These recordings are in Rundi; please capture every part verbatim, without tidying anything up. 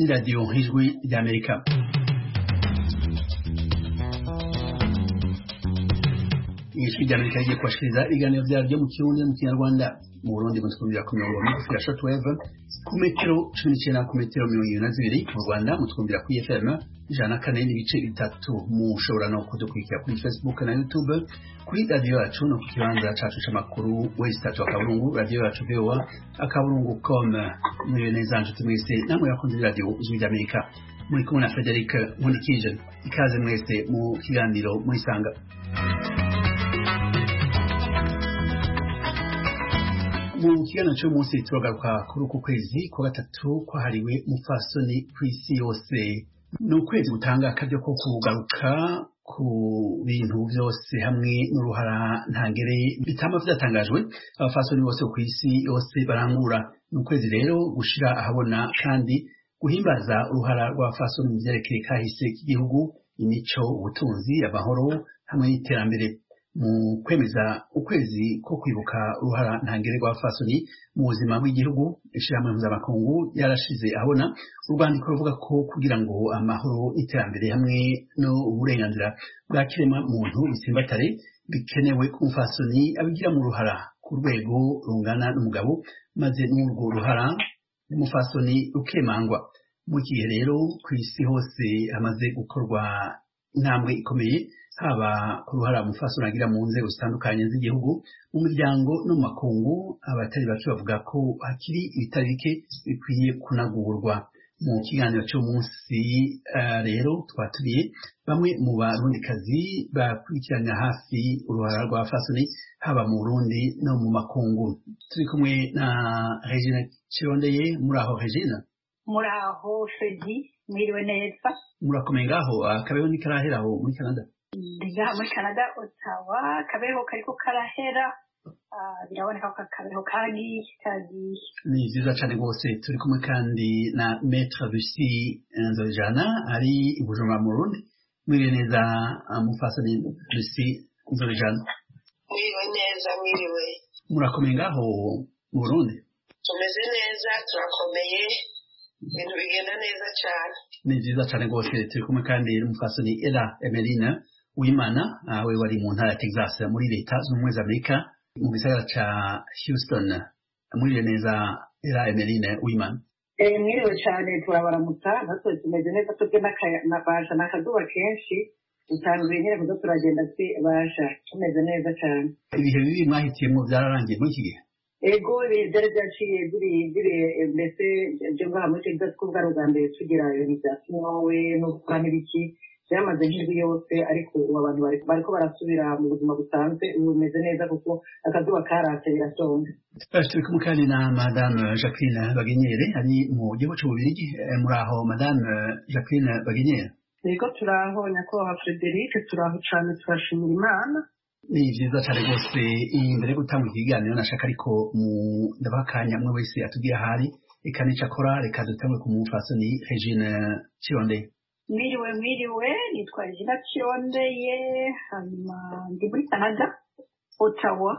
Radio Ijwi ry'Amerika. Ijwi ry'Amerika rigiye kubashikiriza ibiganiro vyaryo mu Kirundi no mu Kinyarwanda. Mu Burundi mutwumvira ku mirongo migufi ya shortwave ku metero cumi n'icenda ku metero mirongo ibiri na zibiri, mu Rwanda mutwumvira ku F M ijana na kane n'ibice bitatu. Mushobora no kudukurikira kuri Facebook na YouTube, kuri radio yacu no ku kibanza cacu c'amakuru website akaburungu radio yacu V O A akaburungu com. Muriyo neza nshuti mwese namwe yakunze radio Ijwi ry'Amerika, muri kumwe na Frederic Nkundikije. Ikaze mwese mu kiganiro murisanga. Mu kiganiro cy'umunsi turagaruka kuri uku kwezi kwa gatatu kwahariwe umupfasoni kw'isi yose. Ni ukwezi gutanga akaryo ko kugaruka ku bintu byose hamwe n'uruhara ntangere bitama vyatangajwe abafasoni bose ku isi yose barangura. Ni ukwezi rero gushira ahabona kandi guhimbaza uruhara rw'abafasoni mu vyerekeye kahise k'igihugu, imico, ubutunzi, amahoro hamwe n'iterambere. Mu kwemeza ukwezi ko kwibuka uruhara ntangere rw'abafasoni mu buzima bw'igihugu, ishirahamwe mpuzamakungu yarashize ahabona urwandiko ruvuga ko kugira ngo amahoro, iterambere hamwe no uburenganzira bwa kirema muntu bitsimbatare bikenewe ko umufasoni abigira mu ruhara ku rwego rungana n'umugabo, maze n'urwo ruhara n'umufasoni rukemangwa. Mu gihe rero ku isi hose hamaze gukorwa intambwe ikomeye, haba ku ruhara umufasoni agira mu nzego zitandukanye z'igihugu, mu miryango no mu makungu, abatari bake bavuga ko hakiri ibitari bike bikwiye kunagurwa. Mu kiganiro cy'umunsi uh, rero twatubiye bamwe mu barundikazi bakurikirana hafi uruhara rw'abafasoni haba mu Burundi no mu makungu. Turi kumwe na Regine Kirondeye. Muri aho Regine? Muri aho Fredi, mwiriwe neza? Murakomeye ngaho? Akabeho ni karahera aho muri Canada? Ndiga muri Canada, Ottawa, akabeho kariko karahera. Uh, biraboneka ko akabeho kagiye kagiye. Ni vyiza cane rwose. Turi kumwe kandi na Maître Lucie Nzojana ari i Bujumbura mu Burundi. Mwiriwe neza umufasoni Lucie Nzojana? Mwiriwe neza, mwiriwe. Murakomeye ngaho mu Burundi? Tumeze neza, turakomeye, ibintu bigenda neza cane. Ni vyiza cane rwose. Turi kumwe kandi n'umufasoni Ella Emeline Uwimana, we wari mu ntara ya Texas muri leta zunze ubumwe za Amerika mu gisagara ca Houston. Mwiriwe neza Ella Emeline Uwimana? Eh, mwiriwe cane, turabaramutsa, natwe tumeze neza, twebwe n'akabasha n'akazuba kenshi, utanguye nyene kuza turagenda twi basha, tumeze neza cane. Ibihe bibi mwahitiyemwo vyararangiye muri iki gihe? Ego vyari vyaciye biri biri mbese vyo ngaha muri Texas ko bwari ubwa mbere tugira ibintu vya sinowe no gukora n'ibiki vyamaze nk'indwi yose, ariko ubu abantu bariko barasubira mu buzima busanzwe, ubu bimeze neza kuko akazuba karatse birasonga. Turi kumwe kandi na Madame Jacqueline Bagenyere ari mu gihugu c'Ububirigi. Muri aho Madame Jacqueline Bagenyere? Ego turaho nyakubahwa Frederic, turaho cane, turashimira Imana. Ni vyiza cane rwose. Imbere yo gutanga ikiganiro nashaka ariko ndabaha akanya umwe wese atubwire ahari eka n'ico akora. Reka dutangure ku mufasoni Regine Kirondeye. Mwiriwe mwiriwe, nitwa Regine Kirondeye, hanyuma ndi muri Canada, Ottawa.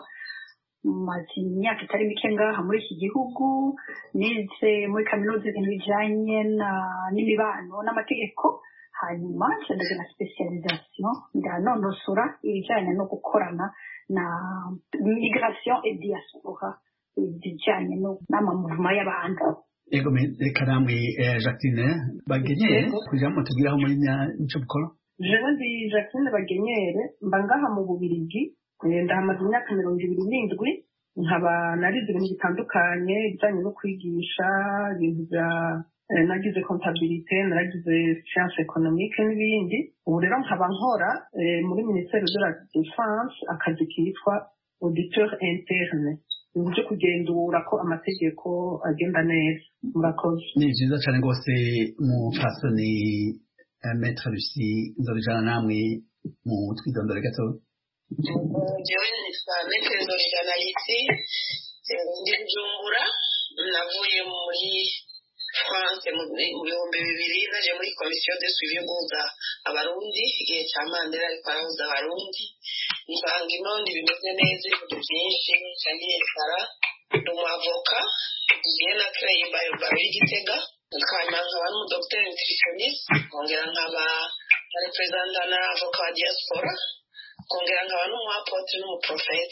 Maze imyaka itari mike ngaha muri iki gihugu, nize muri kaminuza ibintu bijanye n'imibano n'amategeko, hanyuma nshinzwe na specialisation ndanonosora ibijanye no gukorana na migration et diaspora, ibijanye n'amamuvuma y'abantu. Ego reka namwe Jacqueline Bagenyere kujamwo tubwiraho muri nico bukora? Jewe ndi Jacqueline Bagenyere, mba ngaha mu Bubirigi, ndahamaze imyaka mirongo ibiri n'indwi, nkaba narize ibintu bitandukanye bijanye no kwigisha ibintu vya nagize comptabilité, naragize science économique n'ibindi. Ubu rero nkaba nkora muri ministère de la défense akazi kitwa auditeur interne, uburyo kugenzura ko amategeko agenda neza. Murakoze. Ni vyiza cane rwose umufasoni Maître Lucie Nzojana, namwe mu twidondore gato? Jewe nitwa Maître Nzojana Lucie, ndi Bujumbura, navuye muri France mu bihumbi bibiri, naje muri komisiyo de suivi guhuza abarundi igihe ca Mandela ariko arahuza abarundi, nsanga inondi bimeze neza, ibintu vyinshi candiye kara, ndi umwavoka, ngiye na créé Bayo Bayo y'Igitega, hanyuma nkaba n'umudogiteri nutritioniste nkongera nkaba na representa na avoka wa diaspora kongera nkaba n'umuapotre n'umuprofete.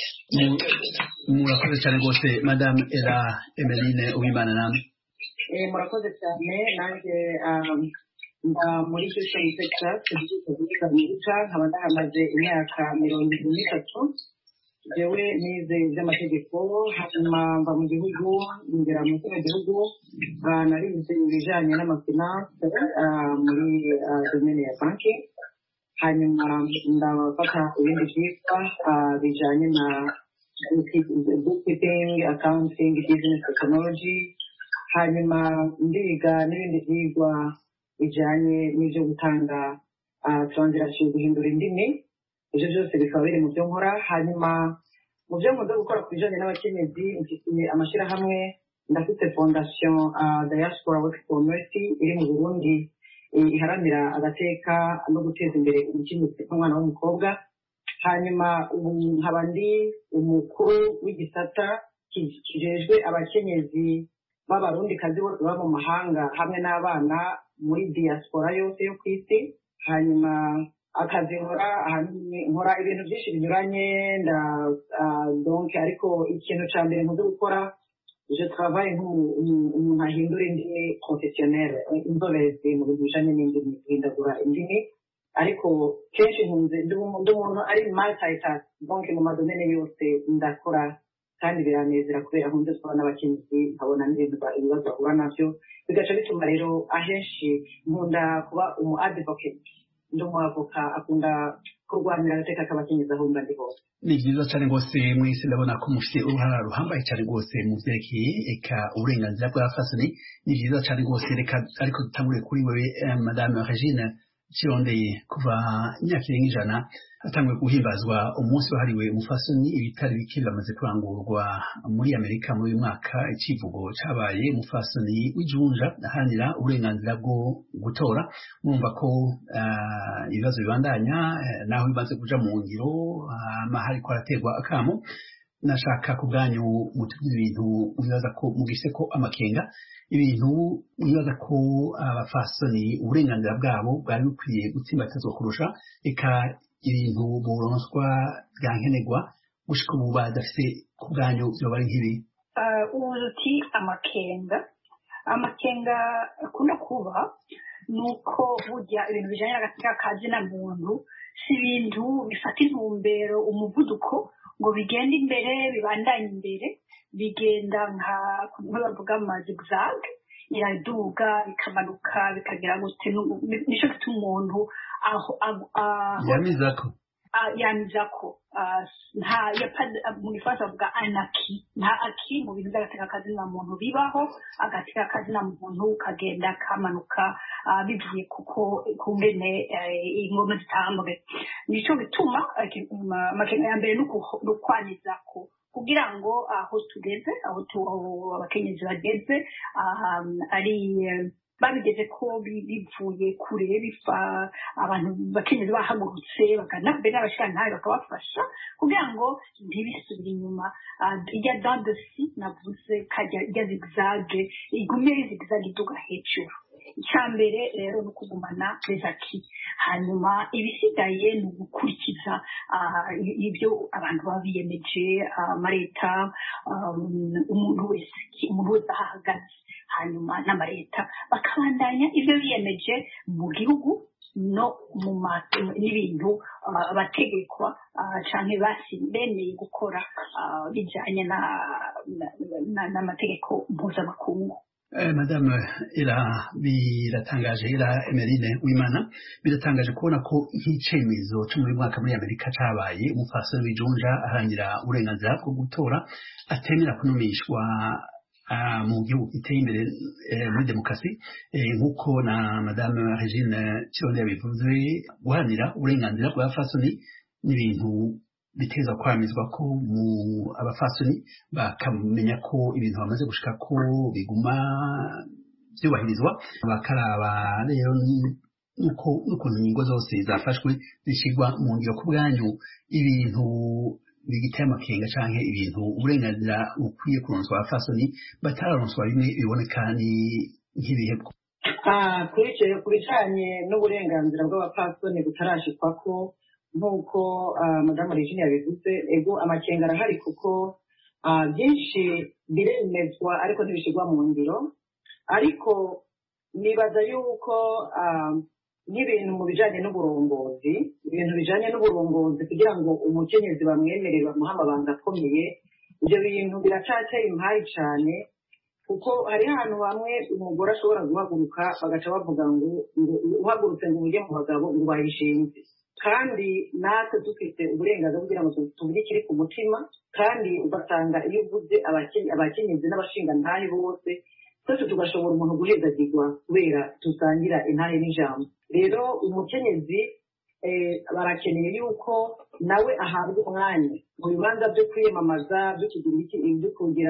Murakoze cyane rwose Madame Ella Emeline Uwimana. namwe murakoze cyane nanjye mba muri Houston Texas igihugu cy'Amerika nkaba ndahamaze imyaka mirongo irindwi n'itatu. jewe nize iby'amategeko hanyuma mba mu gihugu ngera mu kino gihugu narize ibijyanye n'amafinanse muri domene ya banki hanyuma ndabafata ibindi byitwa bijyanye na bookkeeping, accounting, business technology hanyuma ndiga n'ibindi byigwa bijyanye n'ibyo gutanga translation guhindura indimi. ibyo byose bikaba biri mu byo nkora. hanyuma mu byo nkunda gukora ku bijyanye n'abakenyezi mfite amashyirahamwe ndafite fondation diaspora work for mercy iri mu Burundi iharanira agateka no guteza imbere umukenyezi n'umwana w'umukobwa. hanyuma nkaba ndi umukuru w'igisata kijejwe abakenyezi b'abarundikazi bose baba mu mahanga hamwe n'abana muri diaspora yose yo ku isi. hanyuma akazi nkora ahanini nkora ibintu byinshi binyuranye nda donc ariko ikintu cya mbere nkunze gukora je travaille nk'umuntu ahindura indimi professionnelle inzobere mu bintu bijanye n'indimi guhindagura indimi ariko kenshi nkunze ndi umuntu ari multitask donc mu madomene yose ndakora kandi biranezera kubera nkunze kubona n'abakenyezi nkabona n'ibintu ibibazo bahura navyo bigaca bituma rero ahenshi nkunda kuba umu advocate ndi umwavoka akunda kurwanira agateka k'abakenyezi aho mba ndi hose. ni byiza cyane rwose mwese ndabona ko mufite uruhara ruhambaye cyane rwose mu byerekeye eka uburenganzira bw'abafasoni. ni byiza cyane rwose reka ariko dutangure kuri wewe Madame Regine Kirondeye. kuva imyaka irenga ijana hatanguye guhimbazwa umunsi wahariwe umufasoni ibitari bike biramaze kurangurwa muri Amerika muri uyu mwaka. icivugo cabaye umufasoni w'ijunja aharanira uburenganzira bwo gutora. mwumva ko ibibazo bibandanya naho bimaze kuja mu ngiro amahari ko araterwa akamo. nashaka ku bwanyu mutubwire ibintu mwibaza ko mugise ko amakenga ibintu mwibaza ko abafasoni uburenganzira bwabo bwari bukwiye gutsimbatazwa kurusha eka ibintu buronswa bwa nkenerwa gushika ubu badafite ku bwanyu byoba ari nk'ibi. ubuzuti amakenga amakenga akunda kuba nuko burya ibintu bijyanye n'agateka ka zina muntu si ibintu bifata intumbero umuvuduko ngo bigende imbere bibandanye imbere bigenda nka bavuga amazigzag iraduga bikamanuka bikagera gute nico gituma umuntu aho yamizako yamizako nta mu gifaransa bavuga anaki nta aki mu bintu by'agateka kazina muntu bibaho agateka kazina muntu kagenda kamanuka bivuye kuko kungene ingoma zitambwe. nico bituma amakenga ya mbere no kwanizako kugira ngo aho tugeze aho abakenyezi bageze ari babigeze ko bivuye kure bifa abantu bakenyezi bahagurutse bakanabbe n'abashikantari bakabafasha kugira ngo ntibisubire inyuma. irya dandosi navuze kajya irya zigzage igume zigzage iduga hejuru. icya mbere rero ni ukugumana rezaki hanyuma ibisigaye ni ugukurikiza ibyo abantu baba biyemeje amaleta umuntu wese umuntu wese ahahagaze hanyuma n'amaleta bakabandanya ibyo biyemeje mu gihugu no mu n'ibintu abategekwa cyangwa basi bemeye gukora bijyanye n'amategeko mpuzamakungu. Madame Ella biratangaje Ella Emeline Uwimana biratangaje kubona ko nk'icemezo cyo muri mwaka muri Amerika cabaye umufasoni w'ijunja ahangira uburenganzira bwo gutora atemera kunumishwa mu gihugu giteye imbere muri demokarasi nk'uko na Madame Regine Kirondeye yabivuze. guharanira uburenganzira bw'abafasoni n'ibintu biteza kwamizwa ko mu abafasoni bakamenya ko ibintu bamaze gushika ko biguma byubahirizwa bakaraba rero nuko n'ukuntu ingingo zose zafashwe zishigwa mu ngiro. ku bwanyu ibintu bigiteye amakenga canke ibintu uburenganzira bukwiye kuronswa abafasoni batararonswa bimwe biboneka ni nk'ibihebwo kuri icyo ku bijyanye n'uburenganzira bw'abapfasoni butarashikwako nk'uko madamu Regine yabivuze ego amakenga arahari kuko byinshi biremezwa ariko ntibishyirwa mu ngiro ariko nibaza yuko nk'ibintu mu bijyanye n'uburongozi ibintu bijyanye n'uburongozi kugira ngo umukenyezi bamwemerere bamuhe amabanga akomeye ibyo bintu biracateye impari cyane kuko hari ahantu hamwe umugore ashobora guhaguruka bagaca bavuga ngo uhagurutse ngo ujye mu bagabo ngo bayishinze kandi natwe dufite uburenganzira kugira ngo tuvuge ikiri ku mutima kandi ugasanga iyo uvuze abakenyezi n'abashingantahe bose twese tugashobora umuntu guhezagirwa kubera dusangira intahe n'ijambo rero umukenyezi barakeneye yuko nawe ahabwa umwanya mu bibanza byo kwiyamamaza byo kugira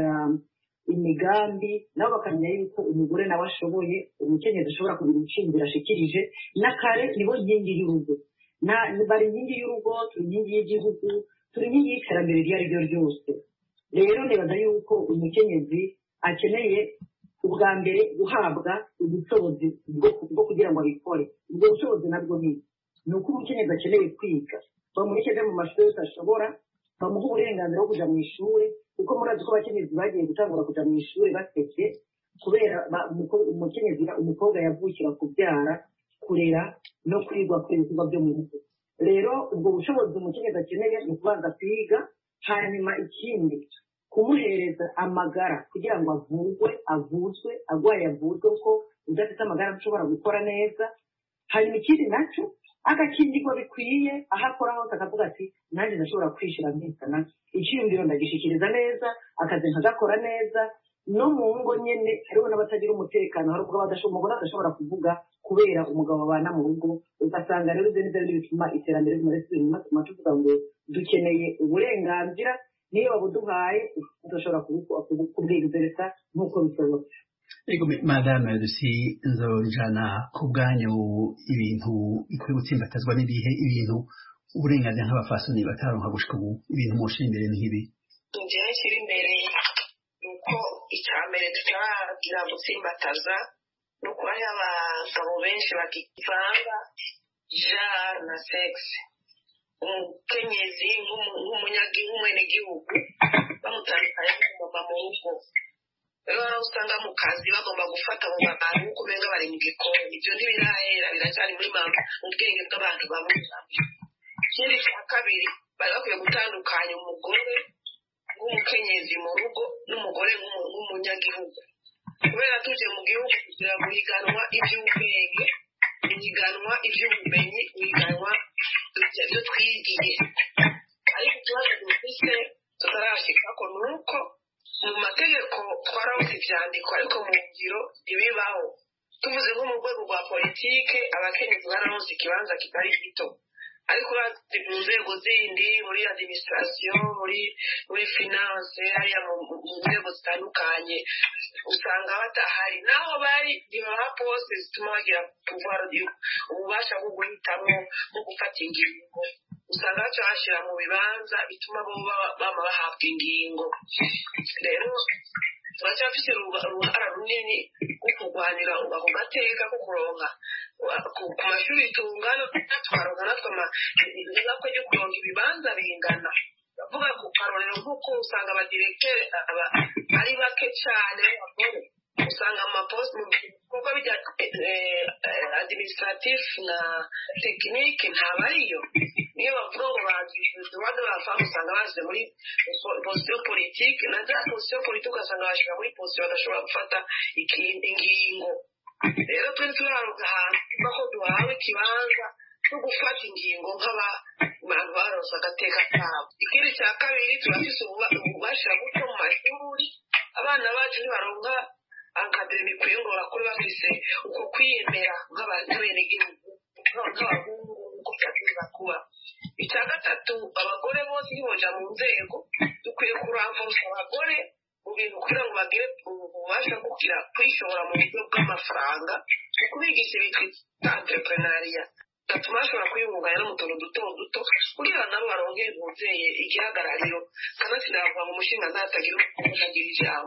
imigambi nabo bakamenya yuko umugore nawe ashoboye umukenyezi ashobora kugira ibiciro ashikirije n'akare nibo nkingi y'urugo bari inkingi y'urugo turi inkingi y'igihugu turi inkingi y'iterambere iryo ari ryo ryose rero nibaza yuko umukenyezi akeneye ubwa mbere guhabwa ubushobozi bwo kugira ngo abikore ubwo bushobozi nabwo ni ni uko umukenyezi akeneye kwiga bamureke mu mashuri yose ashobora bamuha uburenganzira bwo kujya mu ishuri kuko murazi ko abakenyezi bagiye gutangura kujya mu ishuri baseke kubera umukenyezi umukobwa yavukira kubyara kurera no kwigwa ku bikorwa byo mu rugo rero ubwo bushobozi umukenyezi akeneye ni ukubanza kwiga hanyuma ikindi kumuhereza amagara kugira ngo avurwe avuzwe agwaye avurwe ko udafite amagara ashobora gukora neza hanyuma ikindi nacyo agakingirwa bikwiye aho akora hose akavuga ati nanjye ndashobora kwishira nkisana icyiyumviro ndagishikiriza neza akazi nkagakora neza no mu ngo nyene hariho n'abatagira umutekano hari ubwo umugore adashobora kuvuga kubera umugabo babana mu rugo ugasanga rero ibyo nibyo bituma iterambere rimwe inyuma tuma tuvuga ngo dukeneye uburenganzira niyo babuduhaye tudashobora kubwigezereza nk'uko bisobanutse ego madame Lucy nzojana ku bwanyu ibintu bikwiye gutsimbatazwa n'ibihe ibintu uburenganzira nk'abafasoni bataronka gushika ubu ibintu mushira imbere nk'ibi njyewe kiri imbere nuko icya mbere tutaragira gutsimbataza nuko hari abagabo benshi bakivanga genre na sexe umukenyezi nk'umunyagihugu bamutandukanye n'umumama mu rugo rero usanga mu kazi bagomba gufata mu bantu uko benga bari mu gikoni ibyo ntibirahera biracyari muri mama mu bwenge bw'abantu bamwe ikindi cya kabiri bari bakwiye gutandukanya umugore nk'umukenyezi mu rugo n'umugore nk'umunyagihugu kubera tuje mu gihugu kugira ngo higanwa iby'ubwenge higanwa iby'ubumenyi higanwa ibyo twigiye ariko ikibazo dufite tutarashikako ni uko mu mategeko twarabuze ibyandiko ariko mu ngiro ntibibaho tuvuze nko mu rwego rwa politike abakenyezi barabuze ikibanza kitari gito ariko mu nzego zindi muri administration muri muri finance hariya mu nzego zitandukanye usanga batahari naho bari ntibaha poste zituma bagira pouvoir ububasha bwo guhitamo no gufata ingingo usanga baca bashyira mu bibanza bituma bo bama bahabwa ingingo rero turacyafite uruhara runini rwo kurwanira ako gateka ko kuronka ku mashuri tungana twaronka natwe ko ryo kuronka ibibanza bingana bavuga ku karorero nk'uko usanga abadirektere ari bake cyane usanga amaposte mu bikorwa bijya administratif na tekinike ntabariyo niyo bavuga ngo bagize rwanda bafamu usanga baje muri position politique na za position politique ugasanga bashika muri position badashobora gufata ikindi ngingo rero twe turaruka ahantu ko duhawe ikibanza cyo gufata ingingo nk'abantu baronse agateka kabo ikindi cya kabiri turafise ububasha gutyo mu mashuri abana bacu ntibaronka akademi bikwiye ngo bakuru bafise uko kwiyemera nk'abenegihugu nk'abahungu uko byategerezwa kuba icya gatatu abagore bose ntiboja mu nzego dukwiye kuramvuza abagore mu bintu kugira ngo bagire ububasha bwo kugira kwishora mu buryo bw'amafaranga no kubigisha bitwa entrepreneuria gatuma bashobora kwiyungunganya no mu tuntu duto duto kugira nabo baronke umubyeyi igihagarariro kandi sinavuga ngo umushinga ntatagira ukagira ijambo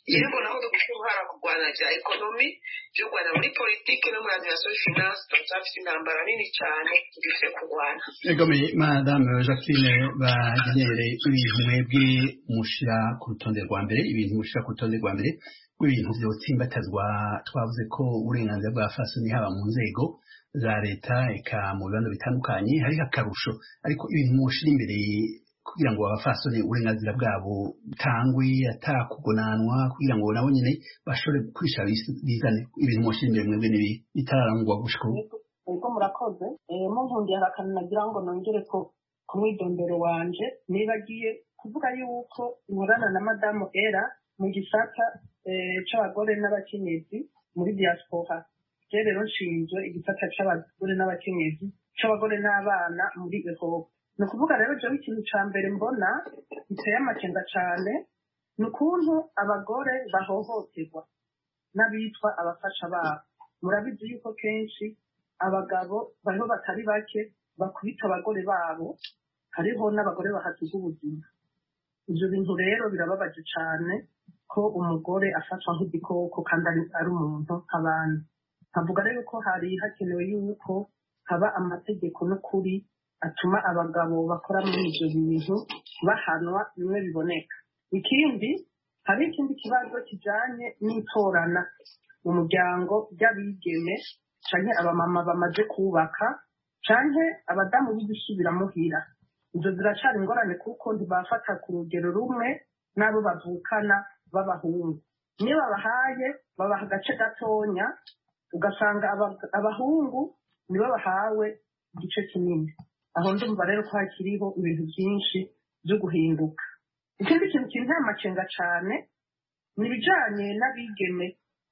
yego naho dufite uruhara kurwana bya ekonomi byo kurwana muri politiki no muri administration finance turafite intambara nini cyane dufite kurwana. Egomeye madame Jacqueline Bagenyere, ibintu mwebwe mushira ku rutonde rwa mbere ibintu mushira ku rutonde rwa mbere rw'ibintu vyotsimbatazwa, twavuze ko uburenganzira bwa fasoni haba mu nzego za leta eka mu bibanza bitandukanye hari akarusho, ariko ibintu mushira imbere kugira ngo abafasoni uburenganzira bwabo butangwe atakugonanwa, kugira ngo nabo nyine bashobore kwisha bizane, ibintu mushira imbere mwebwe nibi bitararangwa gushika ubwo murakoze. mu nkundi harakana nagira ngo nongere ko ku mwidondoro wanje nibagiye kuvuga yuko inkorana na madamu Era mu gisata c'abagore n'abakenyezi muri diaspora. Je rero nshinzwe igisata c'abagore n'abakenyezi c'abagore n'abana muri Europe. Ni ukuvuga rero jewe ikintu ca mbere mbona giteye amakenga cane ni ukuntu abagore bahohoterwa n'abitwa abafasha babo. Murabizi yuko kenshi abagabo bariho batari bake bakubita abagore babo, hariho n'abagore bahasiga ubuzima. Ivyo bintu rero birababaje cane ko umugore afatwa nk'igikoko kandi ari umuntu nk'abandi. Nkavuga rero ko hari hakenewe yuko haba amategeko n'ukuri atuma abagabo bakora muri ivyo bintu bahanwa bimwe biboneka. Ikindi, hari ikindi kibazo kijanye n'itorana mu muryango ry'abigeme canke abamama bamaze kubaka canke abadamu b'igusubira muhira. Ivyo ziracari ingorane kuko ntibafata ku rugero rumwe n'abo bavukana b'abahungu. Niyo babahaye babaha agace gatonya, ugasanga abahungu nibo bahawe igice kinini. Aho ndumva rero ko hakiriho ibintu byinshi byo guhinduka. Ikindi kintu kinteye amakenga cane ni ibijanye n'abigeme,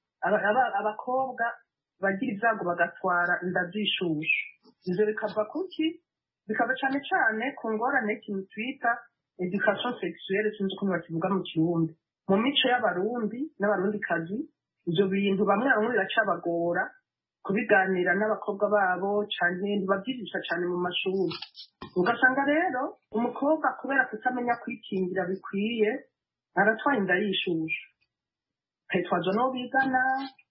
abakobwa bagira ibyago bagatwara inda z'ishushu. Ivyo bikava kuki? Bikaba cane cane ku ngorane y'ikintu twita education sexuelle, sinzi ukuntu bakivuga mu Kirundi. Mu mico y'abarundi n'abarundikazi ivyo bintu bamwe bamwe biracabagora kubiganira n'abakobwa babo canke ntibavyigisha cane mu mashuri. Ugasanga rero umukobwa kubera kutamenya kwikingira bikwiye aratwara inda y'ishushu, akayitwaza n'uwo bigana,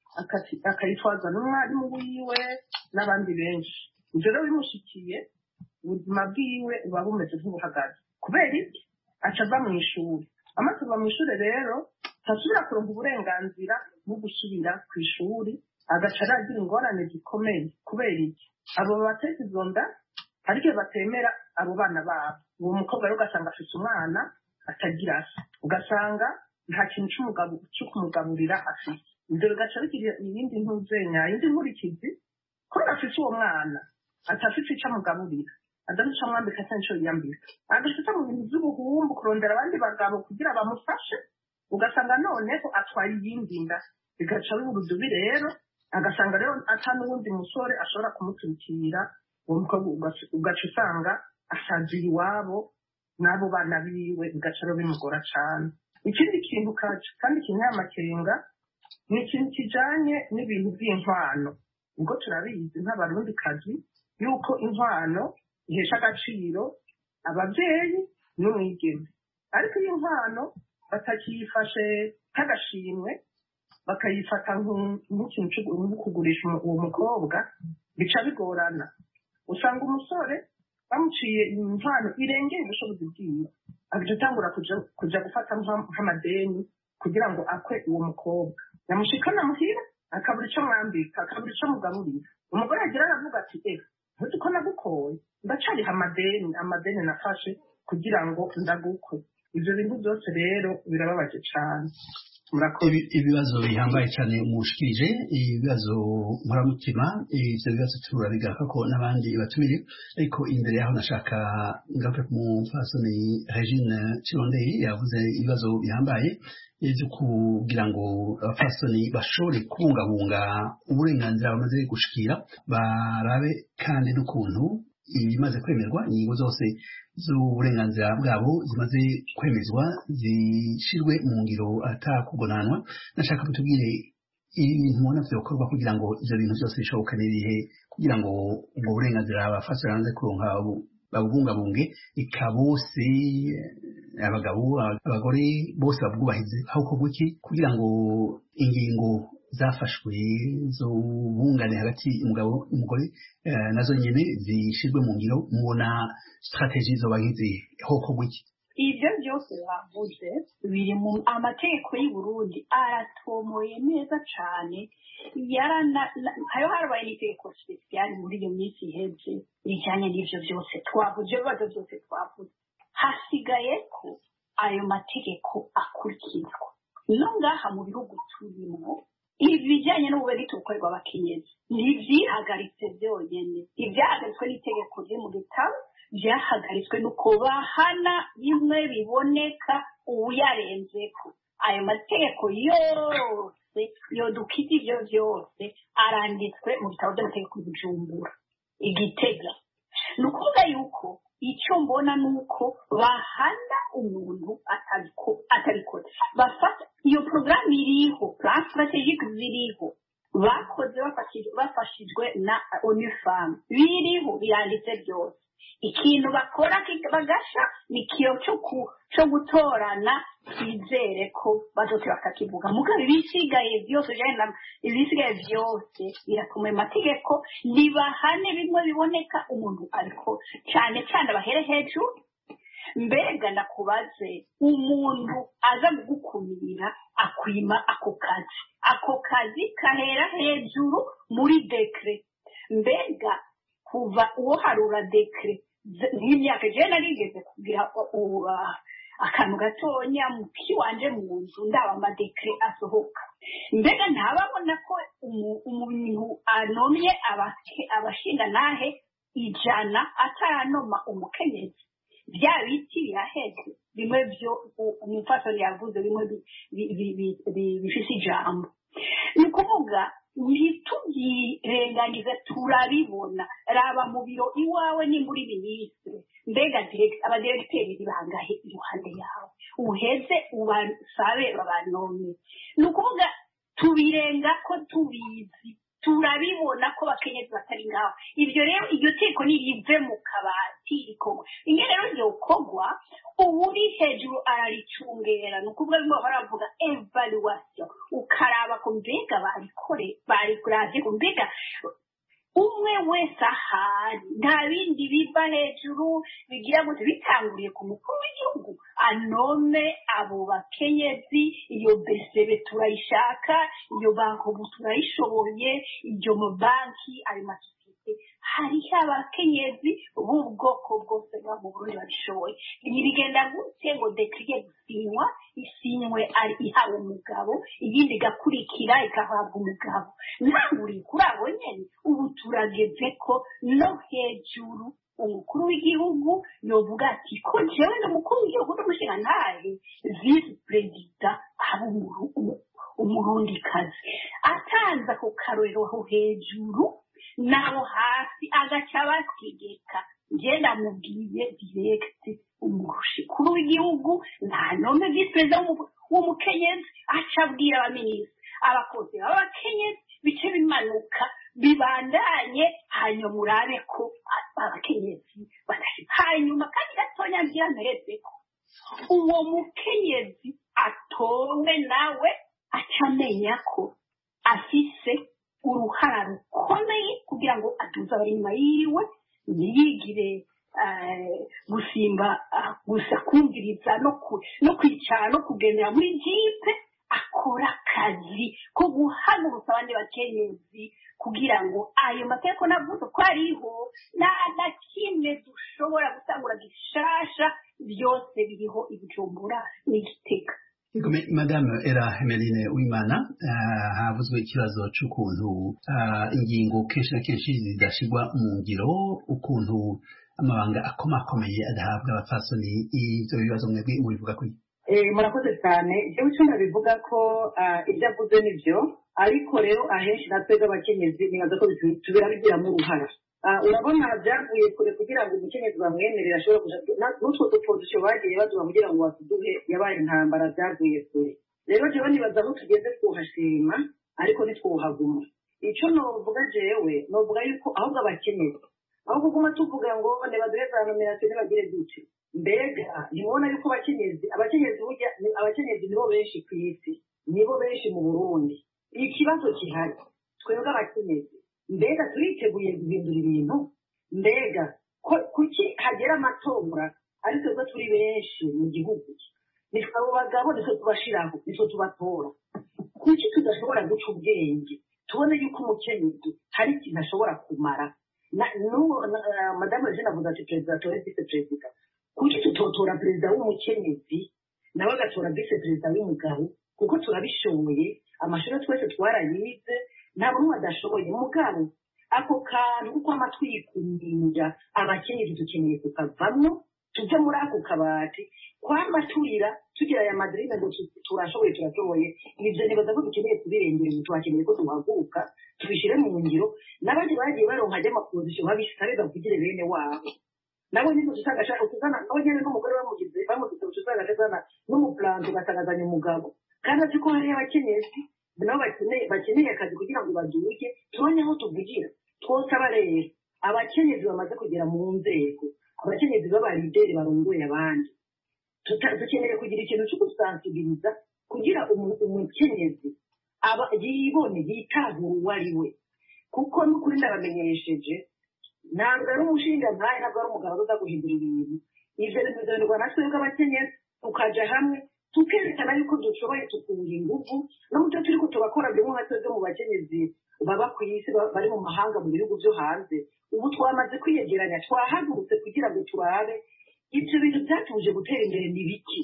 akayitwaza n'umwarimu wiwe n'abandi benshi. Ivyo rero bimushikiye ubuzima bwiwe buba bumeze nk'ubuhagaze. Kubera iki? Aca ava mw'ishuri. Amaze kuva mw'ishuri rero ntasubira kuronka uburenganzira bwo gusubira kw'ishuri, agaca aragira ingorane zikomeye. Kubera iki? Abo bateza izo nda hari igihe batemera abo bana babo. Uwo mukobwa rero ugasanga afise umwana atagira se, ugasanga nta kintu co kumugaburira afise. Ivyo bigaca bigira iyindi ntuzenya, iyindi nkurikizi ko afise uwo mwana atafise ico amugaburira, adafise ico amwambika canke ico yiyambika, agashika mu bintu vy'ubuhumbu kurondera abandi bagabo kugira bamufashe, ugasanga noneho atwaye iyindi nda. Bigaca biba urudubi rero, agasanga rero ata n'uwundi musore ashobora kumuturikira, uwo mukobwa ugaca usanga asaziye iwabo n'abo bana biwe, bigaca rero bimugora cane. Ikindi kintu kandi kinteye amakenga ni ikintu kijanye n'ibintu vy'inkwano. Ubwo turabizi nk'abarundikazi yuko inkwano ihesha agaciro abavyeyi n'umwigeme, ariko iyo inkwano batakiyifashe nk'agashimwe bakayifata nk'ikintu cyo kugurisha uwo mukobwa, bica bigorana. Usanga umusore bamuciye inkwano irengeye ubushobozi bwiwe, agaca atangura kuja gufata nk'amadeni kugira ngo akwe uwo mukobwa. Yamushikana muhira akabura ico mwambika, akabura ico mugaburira. Umugore agira aravuga ati eh ntuzi ko nagukoye, ndacariha amadeni amadeni nafashe kugira ngo ndagukwe. Ivyo bintu byose rero birababaje cane. Ibibazo bihambaye cyane umushikirije, ibibazo nkuramutima, ivyo bibazo turabigaruka ko n'abandi batumire, ariko imbere yaho nashaka ngaruke ku mufasoni Regine Kirondeye yavuze ibibazo bihambaye byo kugira ngo abafasoni bashobore kubungabunga uburenganzira bamaze gushikira, barabe kandi n'ukuntu ibimaze kwemerwa, ingingo zose z'uburenganzira bwabo zimaze kwemezwa zishirwe mu ngiro atakugonanwa. Nashaka mutubwire ibintu mubona vyokorwa kugira ngo ivyo bintu vyose bishoboka n'ibihe kugira ngo ubwo burenganzira abafasoni bamaze kuronka babubungabunge, eka bose abagabo abagore bose babwubahirize aho kuguki kugira ngo ingingo zafashwe zo bungane hagati umugabo umugore nazo nyene zishirwe mu ngiro mubona strategie zo bagize aho kuguki ibyo byose bavuze biri mu amategeko y'u Burundi aratomoye neza cyane yarana hayo harabaye itegeko special muri iyo minsi iheze bijanye n'ivyo byose twavuze bibazo byose twavuze hasigaye ko ayo mategeko akurikizwa no ngaha mu bihugu turimo ibijanye n'ububeri tukorerwa abakenyezi ntivyihagaritse byonyene ivyahagaritswe n'itegeko riri mu gitabo byahagaritswe nuko bahana bimwe biboneka uwuyarenzeko ayo mategeko yose yodukiza ivyo vyose aranditswe mu bitabo by'amategeko Bujumbura Igitega ni ukuvuga yuko icyo mbona ni uko bahana umuntu atabikora bafata iyo porogaramu iriho plan strategique ziriho bakoze bafashijwe na onifam biriho biranditse byose ikintu bakora bagasha ni kiyo cyo gutorana twizere ko bazote bakakivuga mugabo ibisigaye byose jana ibisigaye byose biratuma amategeko nibahane bimwe biboneka umuntu ariko cyane cyane bahere hejuru mbega ndakubaze umuntu aza gukumira akwima ako kazi ako kazi kahera hejuru muri dekre mbega kuva uwo harura dekre n'imyaka je narigeze kugira akantu gatonya muki wanje mu nzu ndaba amadekre asohoka mbega ntababona ko umuntu anomye abashinga nahe ijana ataranoma umukenyezi bya biti biraheze bimwe byo umufasoni yavuze bimwe bifise ijambo ni ukuvuga ntitubyirengagize turabibona raba mu biro iwawe ni muri minisitiri mbega abadiregiteri bangahe iruhande yawe uheze ubasabe babanomye ni ukuvuga tubirenga ko tubizi turabibona ko bakenyezi batari ngaho ibyo rero iryo teko nirive mu kabati rikorwa inge rero ryo kogwa uburi hejuru araricungera ni ukuvuga bimwe baravuga evaluation ukaraba ko mbega barikore barikuravye ko mbega umwe wese ahari nta bindi biva hejuru bigira ngo bitanguriye ku mukuru w'igihugu anome abo bakenyezi iyo besebe turayishaka iyo banko turayishoboye iyo mu banki ari masosiyete hariho abakenyezi b'ubwoko bwose bwa mu Burundi babishoboye bigenda gute ngo dekriye gusinywa isinywe ari ihawe umugabo iyindi gakurikira ikahabwa umugabo ntanguri kuri abo nyene ubu turageze ko no hejuru umukuru w'igihugu yovuga ati ko jewe n'umukuru w'igihugu n'umushinga ntahe vice president abo umurundi kazi atanza ku karorero aho hejuru naho hasi agaca bategeka ngenda mubwiye direct umukuru w'igihugu nta nome vice president w'umukenyezi acabwira abaminisitiri abakozi b'abakenyezi bice bimanuka bibandanye hanyuma murabe ko abakenyezi badashika hanyuma kandi gatonya ngira mpereze ko uwo mukenyezi atonwe nawe acamenya ko afise uruhara rukomeye kugira ngo aduze abari inyuma yiwe ntiyigire gusimba gusa kumviriza no kwicara no kugendera muri jipe akora akazi ko guhagurutsa abandi bakenyezi kugira ngo ayo mategeko navuze ko ariho nta na kimwe dushobora gutangura gishasha byose biriho Ibujumbura n'Igitega. Madame Era Emeline Uwimana havuzwe ikibazo cy'ukuntu ingingo kenshi na kenshi zidashigwa mu ngiro ukuntu amabanga akomakomeye adahabwa abapfasoni ibyo bibazo mwebwe mubivuga kuri murakoze cyane ibyo bicuma bivuga ko ibyo avuze nibyo ariko rero ahenshi natwebwe abakenyezi nibaza ko tubira bigiramo uruhara urabona byavuye kure kugira ngo umukenyezi bamwemerere ashobora kuja n'utwo dupozisiyo bagiye baduha kugira ngo batuduhe yabaye intambara byavuye kure rero jewe nibaza aho tugeze twuhashima ariko ntitwuhaguma icyo novuga jewe novuga yuko ahubwo abakenyezi aho kuguma tuvuga ngo nibaduhe za nominasiyo ntibagire gutyo mbega ntibona yuko abakenyezi abakenyezi burya abakenyezi nibo benshi ku isi nibo benshi mu Burundi ikibazo kihari twebwe abakenyezi mbega turiteguye guhindura ibintu mbega kuki hagera amatora ariko twebwe turi benshi mu gihugu nitwe abo bagabo nitwe tubashiraho nitwe tubatora kuki tudashobora guca ubwenge tubone yuko umukenyezi hari ikintu ashobora kumara madamu Regine avuga ati perezida atore vice perezida kuki tutotora perezida w'umukenyezi nawe agatora vice perezida w'umugabo kuko turabishoboye amashuri twese twarayize nta bumwe adashoboye mugabo ako kantu kuko amatwikumira abakenyezi dukeneye kukavamwo tuve muri ako kabati kwama turira tugira aya madrine ngo turashoboye turashoboye ibyo nibaza ko dukeneye kubirengera ngo twakeneye ko tuhaguruka tubishire mu ngiro n'abandi bagiye baronka ajya amaposition babisareza kugire bene wabo nabo nizo tusanga shaka kuzana aho nyene n'umugore bamugize bamugize tusanga kazana n'umuplan tugatangazanya umugabo kandi aziko hari abakenyezi nabo bakeneye bakeneye akazi kugira ngo baduke tubone aho tuvugira twose abarere abakenyezi bamaze kugera mu nzego abakenyezi b'abarideri barongoye abandi dukeneye kugira ikintu cyo gusansibiliza kugira umukenyezi aba yibone yitahura uwo ari we kuko n'ukuri ndabamenyesheje ntabwo ari umushinga nkaye ntabwo ari umugabo uza guhindura ibintu ivyo bizanirwa na twebwe abakenyezi tukaja hamwe tukerekana yuko dushoboye tukunga inguvu no mu byo turiko tubakora bimwe nka twebwe mu bakenyezi baba ku isi bari mu mahanga mu bihugu vyo hanze ubu twamaze kwiyegeranya twahagurutse kugira ngo turabe ibyo bintu byatuje gutera imbere ni biki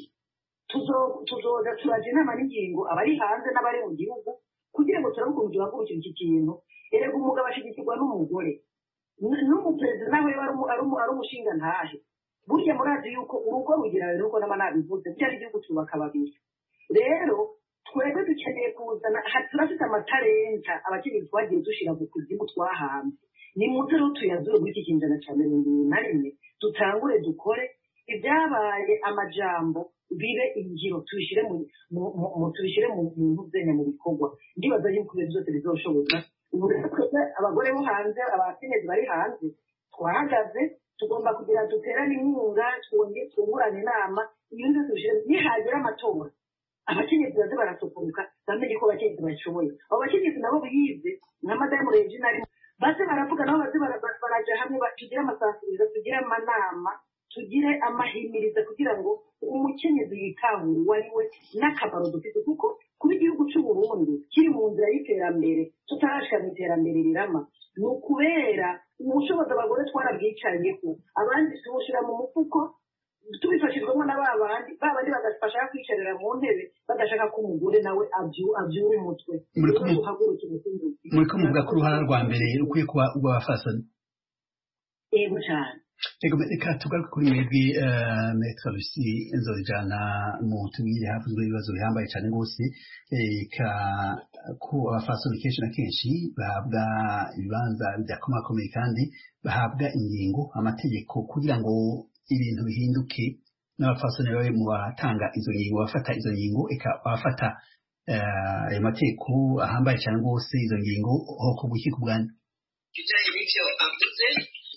tuzoza turaje inama n'ingingo abari hanze n'abari mu gihugu kugira ngo turabe ukuntu duhagurukira iki kintu erega umugabo ashigikirwa n'umugore n'umuperezida nawe ari umushinga ntahe burya murazi yuko urugo rugira rero uko nama nabivuze byari igihugu twubaka babiri rero twebwe dukeneye kuzana turafite amatarenta abakenyezi twagiye dushira mu kuzimu twahanze ni muze rero tuyazure muri iki kinjana cya mirongo ibiri na rimwe dutangure dukore ibyabaye amajambo bibe ingiro tubishire mu tubishire mu ntuzenya mu bikorwa ndibaza yuko ibyo byose bizoshoboka ubu abagore bo hanze abakenyezi bari hanze twahagaze tugomba kugira duterane inkunga twongere twungurane inama ibintu byose tubishire nihagera amatora abakenyezi baze barasokoruka bamenye ko abakenyezi bashoboye abo bakenyezi nabo biyize nka madamu Regine ari baze baravuga nabo baze baraja hamwe tugire amasansiriza tugire amanama tugire amahimiriza kugira ngo umukenyezi yitahure uwo ari we n'akamaro dufite kuko kuba igihugu cy'u Burundi kiri mu nzira y'iterambere tutarashika mu iterambere rirama ni ukubera ubushobozi abagore twarabwicariyeho abandi tubushira mu mufuko tubifashijwemo na babandi babandi bagafasha kwicarira mu ntebe badashaka ko umugore nawe abyura umutwe muri ko muvuga ko uruhara rwa mbere rukwiye kuba urw'abafasoni yego cyane reka tugaruke kuri mwebwe Maître Lucie Nzorijana mu tubwire havuzwe ibibazo bihambaye cyane rwose reka ko abafasoni kenshi na kenshi bahabwa ibibanza bidakomakomeye kandi bahabwa ingingo amategeko kugira ngo ibintu bihinduke n'abafasoni bawe mu batanga izo ngingo bafata izo ngingo eka bafata ayo mategeko ahambaye cyane rwose izo ngingo hoko guki ku bwanyu bijanye n'ivyo avuze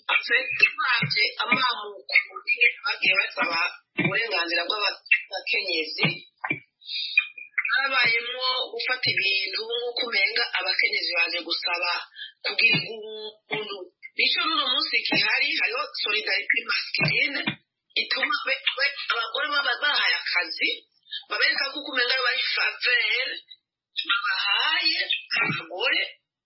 twebwe amamuko bagiye basaba uburenganzira bw'abakenyezi habayemwo gufata ibintu nk'uko umenga abakenyezi baje gusaba kugira ubuntu nico n'uno munsi gihari hariho solidarité masculine ituma abagore baba bahaye akazi babereka ko umenga bari faveur bahaye abagore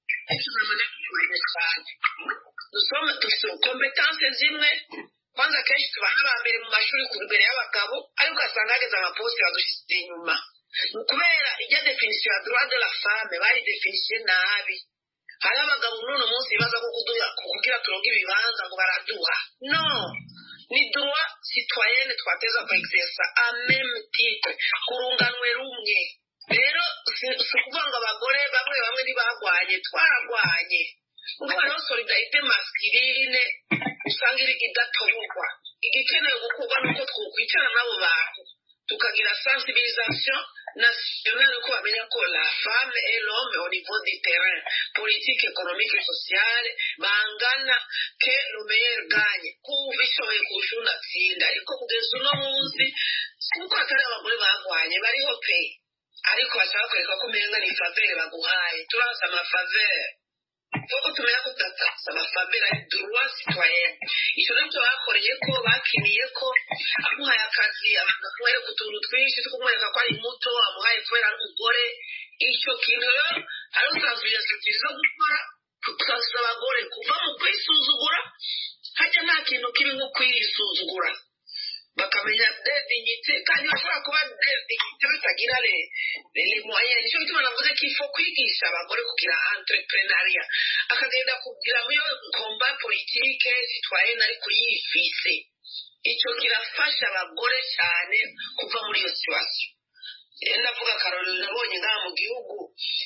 dusoma dufite kompetanse zimwe kwanza kenshi tuba n'abambere mu mashuri ku imbere y'abagabo ariko ugasanga hageze amaposte badushyize inyuma kubera ijya definisiyo ya droit de la femme bari definisiyo nabi hari abagabo n'uno munsi bibaza ko kugira turonke ibibanza ngo baraduha no ni droit citoyenne twateza ku exersa a même titre kurunganwe rumwe rero si ukuvuga ngo abagore bamwe bamwe ntibagwanye twaragwanye kuko hariho solidarité masculine usanga iri idatoborwa igikenewe gukorwa nuko twokwicara n'abo bantu tukagira sensibilisation nationale ko bamenya ko la femme et l'homme au niveau du terrain politique économique et sociale bangana ke le meilleur gagne kubishoboye kurusha unatsinda ariko kugeza uno munsi kuko atari abagore bagwanye bariho pe ariko bashaka kwereka ko umenga ni favere baguhaye turasa amafavere kuko tumenya ko tudatasa amafavere ari droit citoyen icyo nibyo bakoreye ko bakiniye ko amuhaye akazi amuhaye kutuntu twinshi two kumwereka ko ari muto amuhaye kubera ari umugore icyo kintu rero hari uzavuye zo gukora tukasa abagore kuva mu kwisuzugura hajya nta kintu kiri nko kwisuzugura bakamenya dignité kandi bashobora kuba dignité batagira le les moyens nicyo gituma navuze ko ifo kwigisha abagore kugira entrepreneuria akagenda kugira muri combat politique citoyenne ariko yifise icyo kirafasha abagore cyane kuva muri iyo situation ndavuga Caroline nabonye ngaha mu gihugu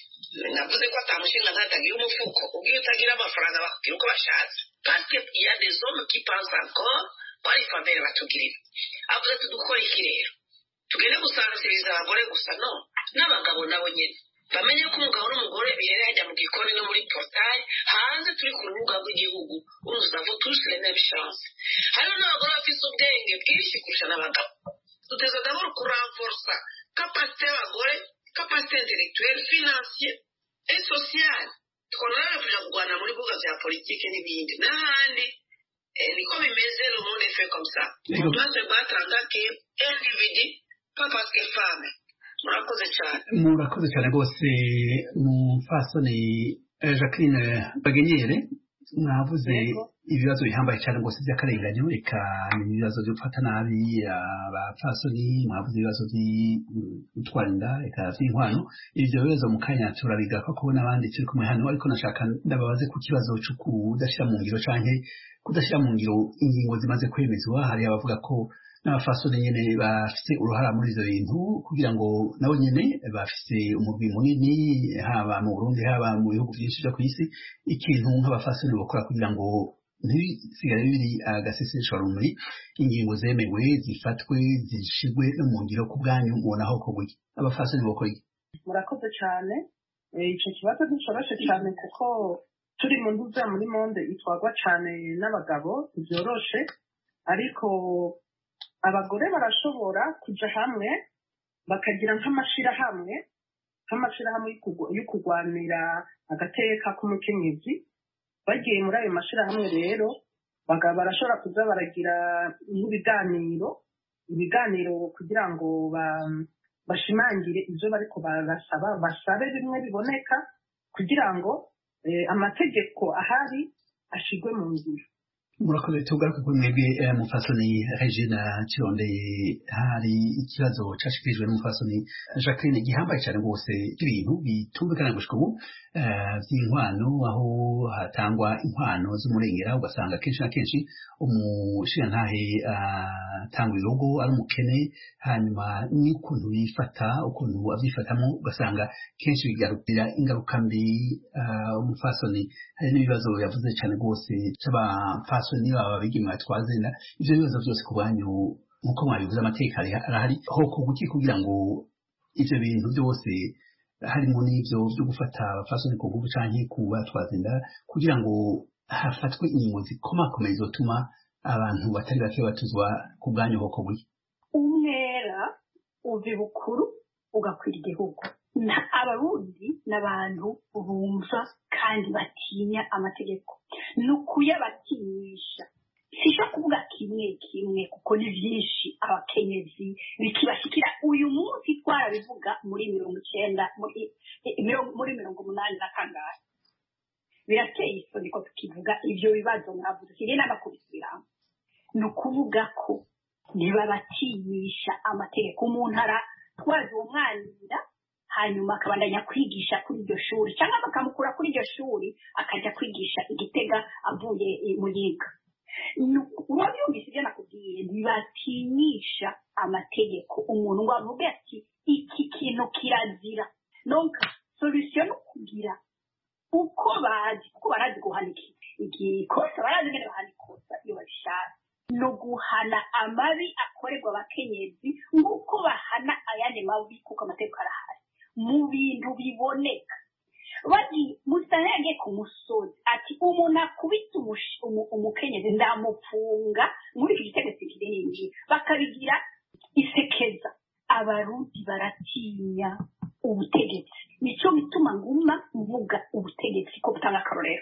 navuze ko atamushinga ntatagira umufuko ubwiye utagira amafaranga bakubwira uko bashatse parce que il y a des hommes qui pensent encore bari favere batugirira avuze tudukora iki rero tugende gusansiriza abagore gusa no n'abagabo nabo nyine bamenye ko umugabo n'umugore bihere hajya mu gikoni no muri portail hanze turi ku rubuga rw'igihugu uruza vo tous les mêmes chances hariho n'abagore bafite ubwenge bwinshi kurusha n'abagabo duteza d'abord kurenforsa capacité y'abagore capacité intellectuelle financière et sociale twonora kuja kugwana muri buga bya politike n'ibindi n'ahandi niko bimeze le monde est fait comme ça on doit se battre en tant qu'individu pas parce que femme murakoze cyane murakoze cyane rwose umupfasoni Jacqueline Bagenyere mwavuze ibibazo bihambaye cyane rwose by'akarenganyo reka ibibazo byo gufata nabi abapfasoni mwavuze ibibazo by'utwara inda reka by'inkwano ibyo bibazo mu kanya turabiga ko kubona abandi turi kumwe hano ariko nashaka ndababaze ku kibazo cyo kudashyira mu ngiro canke kudashyira mu ngiro ingingo zimaze kwemezwa hari abavuga ko n'abafasoni nyene bafite uruhara muri ivyo bintu kugira ngo nabo nyene bafite umurwi munini haba mu Burundi haba mu bihugu byinshi byo kw'isi ikintu nk'abafasoni bakora kugira ngo ntibisigare biri agaseseshwa rumuri ingingo zemewe zifatwe zishigwe no mu ngiro ku bwanyu mubona aho kogwe abafasoni bakora iki murakoze cyane icyo kibazo nticoroshe cyane kuko turi mu ntuza muri monde itwagwa cyane n'abagabo byoroshe ariko abagore barashobora kuja hamwe bakagira nk'amashirahamwe nk'amashirahamwe yo kurwanira agateka k'umukenyezi bagiye muri ayo mashirahamwe rero barashobora kuza baragira nk'ibiganiro ibiganiro kugira ngo bashimangire ibyo bariko barasaba basabe bimwe biboneka kugira ngo amategeko ahari ashigwe mu ngiro murakoze tugaruke kuri mwebwe mufasoni Regina Kirondeye hari ikibazo cashikirijwe n'umufasoni Jacqueline gihambaye cyane rwose ibintu bitumvikana gushika ubu by'inkwano aho hatangwa inkwano z'umurengera ugasanga kenshi na kenshi umushirantahe atanga ibihugu ari umukene hanyuma n'ukuntu bifata ukuntu abyifatamo ugasanga kenshi bigarukira ingaruka mbi umufasoni hari n'ibibazo yavuze cyane rwose cy'abafasoni baba bigimwa twazenda ivyo bibazo byose ku banyu nkuko mwabivuze amateka arahari ho kuguki kugira ngo ivyo bintu byose harimo n'ibyo byo gufata abafasoni ku nguvu canke kuba twazenda kugira ngo hafatwe ingingo zikomakomeye zotuma abantu batari bake batuzwa ku bwanyu boko buri umwera uvi bukuru ugakwira igihugu abarundi n'abantu bumva kandi batinya amategeko ni ukuyabatinyisha sisha kuvuga kimwe kimwe kuko ni byinshi abakenyezi bikibashikira uyu munsi twarabivuga muri mirongo icyenda muri mirongo umunani na kangahe birateye isoni ko tukivuga ibyo bibazo mwavuze sire n'abakubisiramo ni ukuvuga ko ntibabatinyisha amategeko umuntu aratwaza uwo mwanira hanyuma akabandanya kwigisha kuri iryo shuri cyangwa bakamukura kuri iryo shuri akajya kwigisha igitega avuye mu yiga urabyumvise ibyo nakubwiye ntibatinyisha amategeko umuntu ngo avuge ati iki kintu kirazira nonka solution no kugira uko bazi kuko barazi guhanika igikosa barazi ngene bahanika ikosa iyo babishaka no guhana amabi akorerwa abakenyezi nk'uko bahana ayandi mabi kuko amategeko arahari mu bintu biboneka. Bagi Musitani yagiye ku musozi ati umuntu akubita umukenyezi ndamupfunga muri iki gitegetsi kinini, bakabigira isekeza. Abarundi baratinya ubutegetsi, nico bituma nguma mvuga ubutegetsi ko butanga akarorero.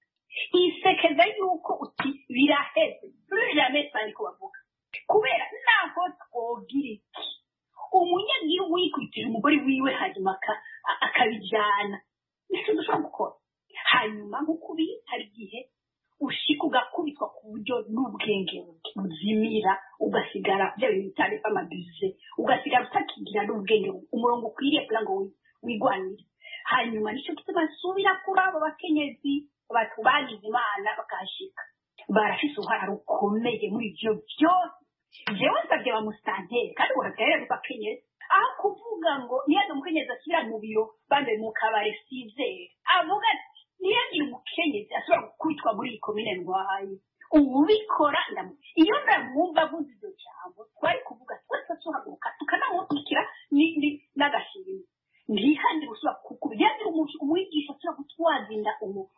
Isekeza yuko uti biraheze jamais sani ko bavuga kubera naho twogira iki umunyagihugu yikwitira umugore wiwe hanyuma akabijyana nicyo dushobora gukora. Hanyuma nk'ukubi hari igihe ushika ugakubitwa ku buryo n'ubwenge buzimira ugasigara bya bintu bitari amabize ugasigara utakigira n'ubwenge umurongo ukwiriye kugira ngo wigwanire. Hanyuma nicyo gituma basubira kuri abo bakenyezi batubagize Imana bakashika barafise uruhara rukomeye muri ivyo byose. Jewe nsavye ba Musitanteri kandi uhagarare bakenyezi aho kuvuga ngo niyaje umukenyezi asubira mu biro bambe mu kabare sizere avuga ati niyaje umukenyezi asubira gukubitwa muri iyi komine ndwaye ubikora ndamu iyo ndamwumva avuze ivyo jambo twari kuvuga twese tuhaguruka tukanamubikira n'agashimwe ntihandi gusubira kukubyandi umwigisha asubira gutwazinda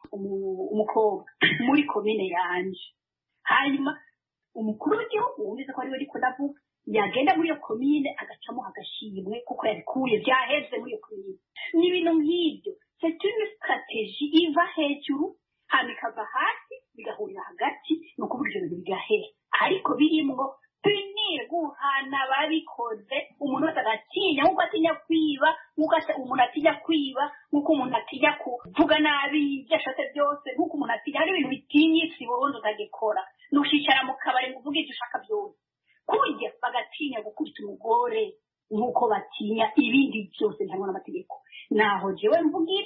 umukobwa muri komine yanje. Hanyuma umukuru w'igihugu wumvise ko ariwe ariko ndavuga yagenda muri iyo komine agacamo agashimwe kuko yabikuye byaheze muri iyo komine. Ni ibintu nk'ibyo, c'est une stratégie iva hejuru hama ikava hasi bigahurira hagati ni ukuvuga ivyo bintu bigahera, ariko birimwo punir guhana babikoze. Umuntu wese agatinya nk'uko atinya kwiba, nk'uko umuntu atinya kwiba, nk'uko umuntu atinya kuvuga nabi ibyo ashatse byose, nk'uko umuntu atinya hari ibintu bitinyitse burundu utagikora. Nushicara mu kabari ngo uvuge ibyo ushaka byose, kurya bagatinya gukubita umugore nk'uko batinya ibindi byose ntabwo n'amategeko. Naho jewe mvugira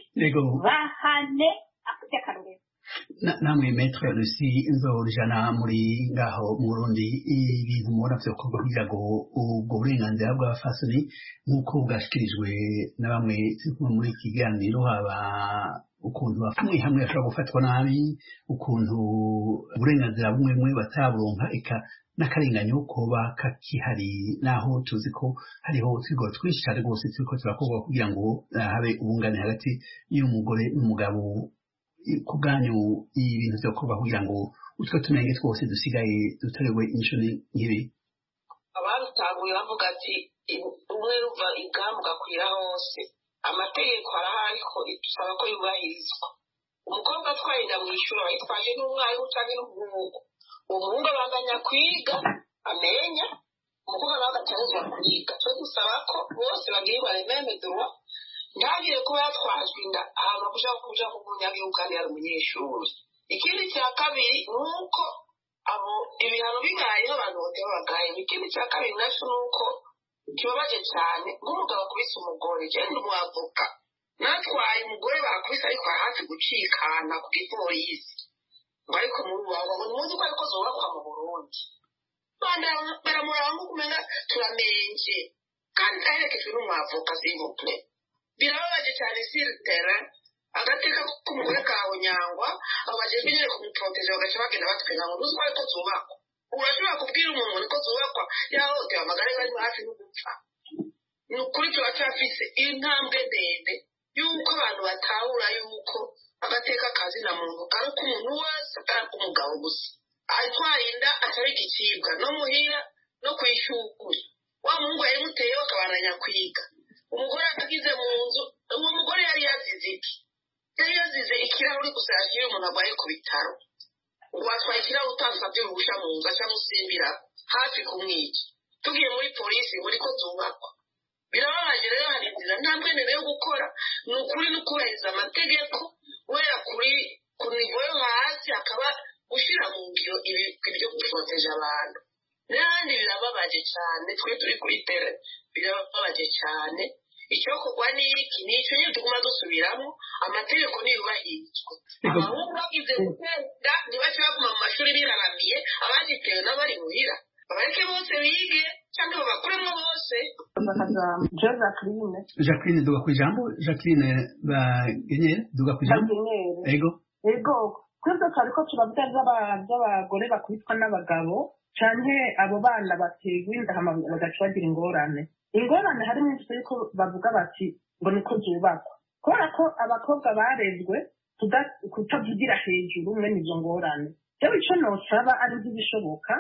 bahane afite akarorero. Namwe Maître Lucie Nzorujana muri ngaho mu Burundi ibintu mubona vyokorwa kugira ngo ubwo burenganzira bw'abafasoni nk'uko bwashikirijwe na bamwe muri iki kiganiro, haba ukuntu bamwe hamwe bashobora gufatwa nabi, ukuntu uburenganzira bumwe bumwe bataburonka, eka n'akarenganyo koba kakihari, naho tuzi ko hariho utwigo twinshi cyane rwose turiko turakorwa kugira ngo habe ubungane hagati y'umugore n'umugabo. Ku bwanyu ibintu vyokorwa kugira ngo utwo tunenge twose dusigaye dutorewe inyishu nk'ibi? Abarutanguye bavuga ati umwe ruva ingamba ugakwira hose, amategeko arahari ariko dusaba ko yubahirizwa. Umukobwa atwaye inda mw'ishuri aba yitwaje n'umwarimu canke n'umuhungu, uwo muhungu abandanya kwiga amenya, umukobwa nawe agategerezwa kwiga. Twe dusaba ko bose bagirirwa meme droit, ntagire kuba yatwajwe inda hama kuja kuja kumunyagihugu kandi yari umunyeshuri. Ikindi cya kabiri nuko abo ibihano bigayeho abantu bote babagaye. Ikindi cya kabiri naco nuko kibabaje cyane nk'umugabo akubise umugore, je ndi umwavoka natwaye umugore bakubise ariko hafi gucikana ku gipolisi ngo ariko murubaho ngo muzi ko ariko zubakwa mu Burundi baramuraba ngo kumenya turamenje kandi aherekejwe n'umwavoka s'il vous plaît. Birababaje cyane sur terrain agateka k'umugore kawe nyangwa abajejwe nyine kumuproteje bagaca bagenda batwenga ngo nuzi ko ariko zubakwa. Urashobora kubwira umuntu ko zubakwa yahohotewe amagara bari hafi no gupfa. Ni ukuri turacyafise intambwe ndende yuko abantu batahura yuko agateka kazi na muntu ari ko umuntu wese atari umugabo gusa atwaye inda atari igicibwa no muhira no kwishukura. Wa mungu yamuteye bakabananya kwiga, umugore atagize mu nzu, uwo mugore yari yazize iki? Yari yazize ikirahuri gusa yashyiriye umuntu arwaye ku bitaro, ngo atwaye ikirahuri utasabye uruhusha mu nzu aca musimbira hafi kumwica. Tugiye muri polisi ngo niko zubakwa. Birababaje rero, hari inzira ntambwe ndende yo gukora, ni ukuri no kubahiriza amategeko wera kuri ku nivo yo hasi, akaba gushyira mu ngiro ibyo guproteje abantu. N'ahandi birababaje cyane, twe turi kuri tere birababaje cyane. Icyokorwa ni iki? Ni icyo nyine tuguma dusubiramo, amategeko niyubahirizwa. Abahungu bagize gutenda ntibace baguma mu mashuri biraramiye, abagitewe n'abari muhira babareke bose bige cyangwa babakuremo bose. Jacqueline Jacqueline duga ku ijambo. Jacqueline Bagenyere duga ku ijambo. Ego ego twebwe twariko turavuga by'abagore bakubitwa n'abagabo. canke abo bana baterwa inda hama bagaca bagira ingorane ingorane harimo imvugo yuko bavuga bati ngo niko zubakwa kubera ko abakobwa barezwe kutavugira hejuru mwene izo ngorane rero ico nosaba ari nk'ibishoboka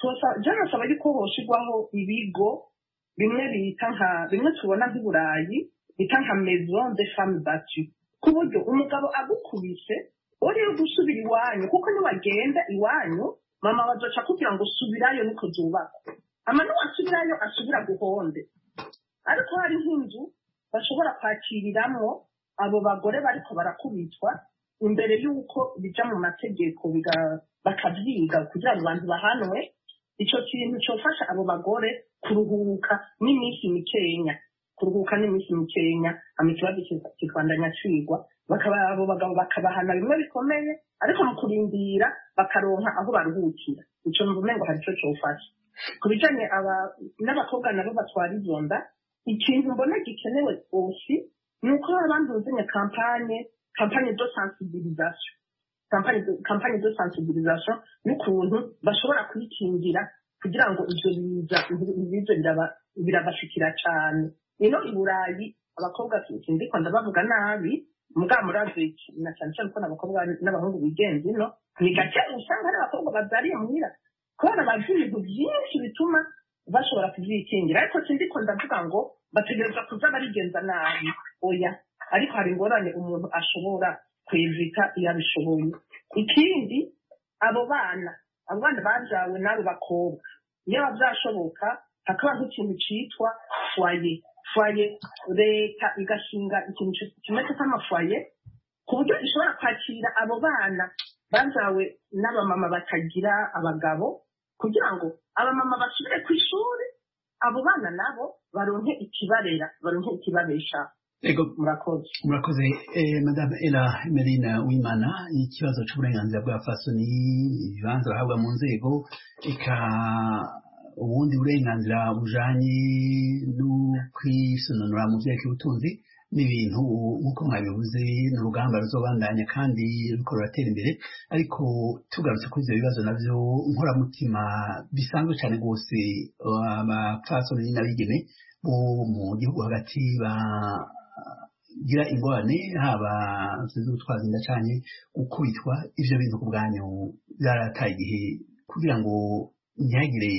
je nosaba yuko hoshirwaho ibigo bimwe bita nka bimwe tubona nk'iburayi bita nka maison de femmes battues ku buryo umugabo agukubise uriyo gusubira iwanyu kuko niwagenda iwanyu mama bazoca kugira ngo subirayo niko zubakwa ama niwasubirayo asubira guhonde ariko hari nk'inzu bashobora kwakiriramwo abo bagore bariko barakubitwa imbere y'uko bija mu mategeko bakavyiga kugira ngo abantu bahanwe ico kintu cofasha abo bagore kuruhuka n'iminsi mikenya kuruhuka n'iminsi mikenya amikibazo kikandanya cigwa bakaba abo bagabo bakabahana bimwe bikomeye ariko mu kurindira bakaronka aho baruhukira ico mvumengo hari ico cofasha kubijanye aba n'abakobwa nabo batwara izo nda ikintu mbona gikenewe osi nuko abantu bazanye kampanye kampanye de sensibilisation kampanye kampanye de sensibilisation n'ukuntu bashobora kwikingira kugira ngo ivyo biza bizo birabashikira cane ino iburayi abakobwa sindiko ndabavuga nabi muga murazi na cyane cyane ko n'abakobwa n'abahungu bigenze ino ni gake usanga ari abakobwa bazariye muhira kubona bazi ibintu byinshi bituma bashobora kuvyikingira ariko sindiko ndavuga ngo bategereza kuza barigenza nabi oya ariko hari ingorane umuntu ashobora kwivita iyo abishoboye ikindi abo bana abo bana bajawe n'abo bakobwa iyo bavyashoboka hakaba nk'ikintu citwa foyer foyer leta igashinga ikintu kimeze nk'amafoye ku buryo ishobora kwakira abo bana bajawe n'abamama batagira abagabo kugira ngo abamama basubire ku ishuri abo bana nabo baronke ikibarera baronke ikibabesha ego murakoze murakoze eh, madame Ella Emeline Uwimana ikibazo c'uburenganzira bwa fasoni ibibanza bahabwa mu nzego eka ubundi burenganzira bujanye no kwisononora mu vyerekeye ubutunzi n'ibintu nk'uko mwabivuze n'urugamba ruzobandanya kandi ruko ruratera imbere ariko tugarutse kuri ivyo bibazo navyo nkoramutima bisanzwe cane rwose abapfasoni n'abigeme bo mu gihugu hagati ba gira ingorane haba zizo gutwaza inda canke gukubitwa ivyo bintu ku bwanyu byarataye igihe kugira ngo ntihagire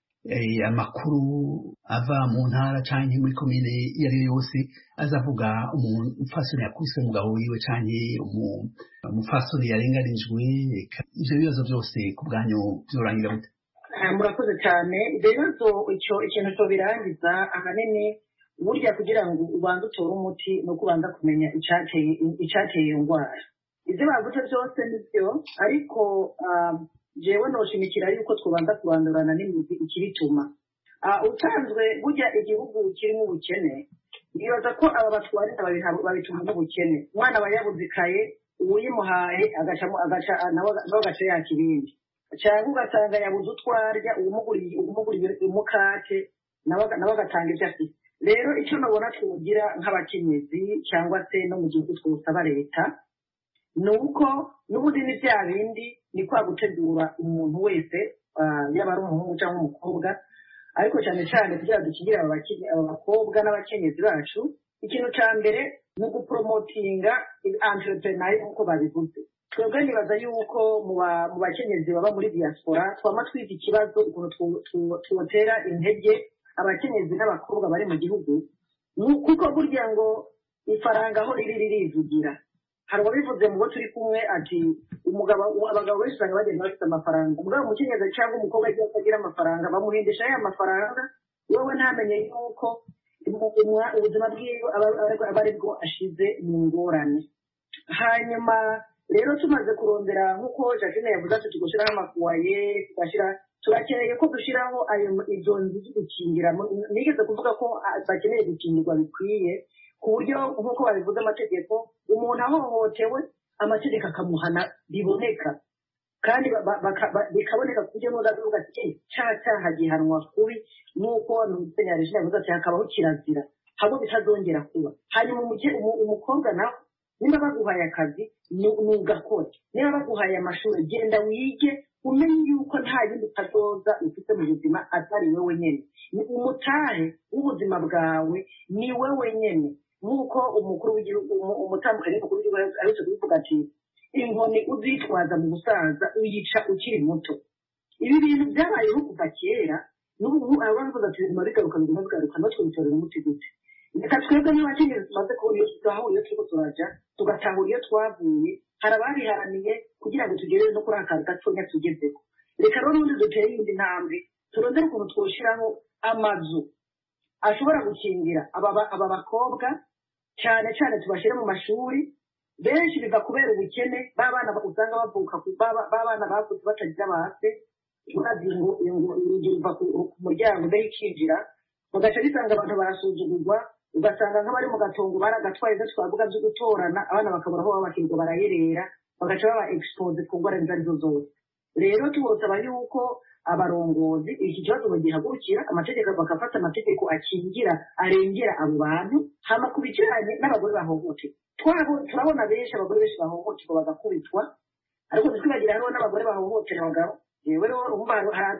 amakuru ava mu ntara canke muri komine iyo ari yo yose azavuga umupfasoni yakubiswe umugabo wiwe canke umupfasoni yarenganijwe ivyo bibazo byose ku bwanyu vyorangira gute? Murakoze cyane ibyo bibazo icyo ikintu cyo birangiza ahanini burya kugira ngo ubanze utore umuti no kubanza kumenya icyateye icyateye iyo ndwara ibyo bavuze byose nibyo ariko jewe noshimikira yuko twobanza kurandurana n'imizi ikibituma utanzwe burya igihugu kirimo ubukene nibaza ko aba batwarira babituma n'ubukene umwana aba yabuzikaye uwimuhaye agacamo agaca nawe agaca yakibindi cyangwa ugasanga yabuze utwarya uwumuguriye uwumuguriye umukate nawe agatanga ibyo afite rero icyo nabona twogira nk'abakenyezi cyangwa se no mu gihugu twosaba leta ni uko n'ubundi ni bya bindi ni kwa gutegura umuntu wese yaba ari umuhungu cyangwa umukobwa ariko cyane cyane kugira ngo dukingire aba bakobwa n'abakenyezi bacu ikintu cya mbere ni ugupromotinga entrepreneur nk'uko babivuze twebwe nibaza yuko mu bakenyezi baba muri diaspora twama twiga ikibazo ukuntu twotera intege abakenyezi n'abakobwa bari mu gihugu kuko burya ngo ifaranga aho riri ririvugira hari uwabivuze mu bo turi kumwe ati umugabo abagabo benshi usanga bagenda bafite amafaranga umugabo umukenyezi cyangwa umukobwa agiye atagira amafaranga bamuhindisha ya mafaranga wowe ntamenye yuko ubuzima bwiwe aba ari bwo ashize mu ngorane hanyuma rero tumaze kurondera nk'uko Jacqueline yavuze ati tugushyiraho amafuwaye tugashyira turakeneye ko dushyiraho ayo izo nzu gukingira nigeze kuvuga ko bakeneye gukingirwa bikwiye ku buryo nk'uko babivuze amategeko umuntu ahohotewe amategeko akamuhana biboneka kandi bikaboneka ku buryo n'udavuga ati cya cyaha gihanwa kubi nk'uko Musenyeri Regine yavuze ati hakabaho kirazira habo bitazongera kuba hanyuma umukobwa nawe niba baguhaye akazi ntugakore niba baguhaye amashuri genda wige umenye yuko nta yindi kazoza ufite mu buzima atari wewe nyene ni umutahe w'ubuzima bwawe ni wewe nyene nk'uko umukuru w'igihugu umutandukanye mukuru w'igihugu aretse kubivuga ati inkoni uzitwaza mu busaza uyica ukiri muto ibi bintu byabayeho kuva kera n'ubu abantu bavuga ubuzima bigaruka biguma bigaruka natwe bitorera umuti gute reka twebwe n'abakenyezi tumaze kubona iyo tutahawe iyo turiko turaja tugatahura iyo twavuye hari abariharaniye kugira ngo tugere no kuri aka gatonya tugezeko reka rero n'ubundi dutere iyindi ntambwe turondere ukuntu twoshiraho amazu ashobora gukingira aba bakobwa cyane cyane tubashyire mu mashuri benshi biva kubera ubukene b'abana usanga bavuka b'abana bavutse batagira base urazi ngo urugi ruva ku muryango mbere ikinjira ugaca bisanga abantu barasuzugurwa ugasanga nk'abari mu gatongo baragatwaye ibyo twavuga byo gutorana abana bakabura aho babakirwa barayerera bagaca baba expose ku ngwara izo arizo zose rero tubosaba yuko abarongozi iki kibazo bagihagurukira amategeko bakafata amategeko akingira arengera abo bantu hama ku bijyanye n'abagore bahohoterwa turabona benshi abagore benshi bahohoterwa bagakubitwa ariko ntitwibagira hariho n'abagore bahohotera abagabo rero umubano haraza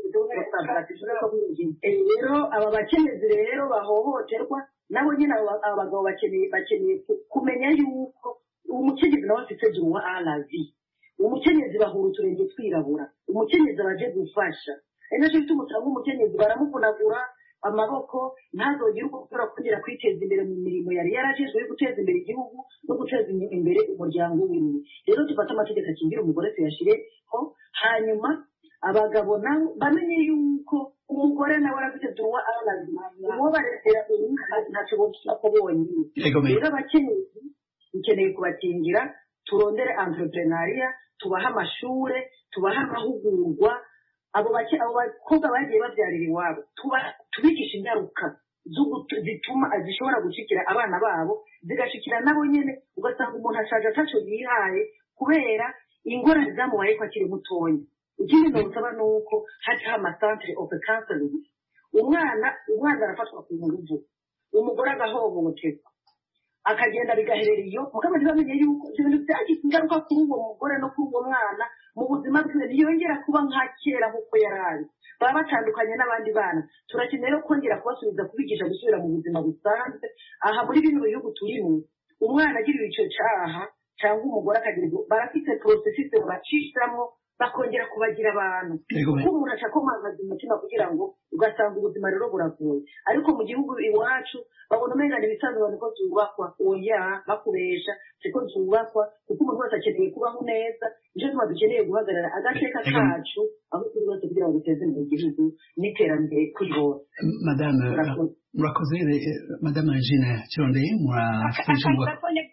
rero aba bakenyezi rero bahohoterwa nabo nyine abagabo bakeneye bakeneye kumenya yuko umukenyezi nawe afite duwa alavi umukenyezi bahura uturenge twirabura umukenyezi abaje gufasha ari nacyo gituma usanga umukenyezi baramuvunagura amaboko ntazogire uko gukora kongera kwiteza imbere mu mirimo yari yarajejwe yo guteza imbere igihugu no guteza imbere umuryango wiwe rero dufate amategeko akingira umugore tuyashireho hanyuma abagabo nabo bamenye yuko umugore nawe arafite duwa alavi uwo baretera ntacyo boko bonyine rero abakenyezi dukeneye kubakingira turondere entrepreneuria tubaha amashure tubaha amahugurwa abo bake abo bakobwa bagiye babyarira iwabo tubigisha ingaruka zituma zishobora gushikira abana babo zigashikira nabo nyene ugasanga umuntu ashaje ataco yihaye kubera ingorane zamubaye ko akiri mutonya ikindi ntusaba nuko haca amasantere of counseling umwana umwana arafatwa ku nguvu umugore agahohoterwa akagenda bigaherera iyo mugabo ntibamenye yuko ibintu byagize ingaruka kuri uwo mugore no kuri uwo mwana mu buzima bwiwe ntiyongera kuba nka kera nk'uko yari ari baba batandukanye n'abandi bana turakeneye no kongera kubasubiza kubigisha gusubira mu buzima busanzwe aha muri bino bihugu turimo umwana agiriwe icyo cyaha cyangwa umugore akagira barafite porosesisi bacishamo bakongera kubagira abantu kuko umuntu acakomangaza umutima kugira ngo ugasanga ubuzima rero buragoye ariko mu gihugu iwacu babona umenga ibisanzwe abantu ko zubakwa oya bakubesha siko zubakwa kuko umuntu wese akeneye kubaho neza nicyo tuma dukeneye guhagarara agateka kacu aho turi bose kugira ngo duteze imbere igihugu n'iterambere kuri bose madame murakoze madame Regine Kirondeye murafasha ngo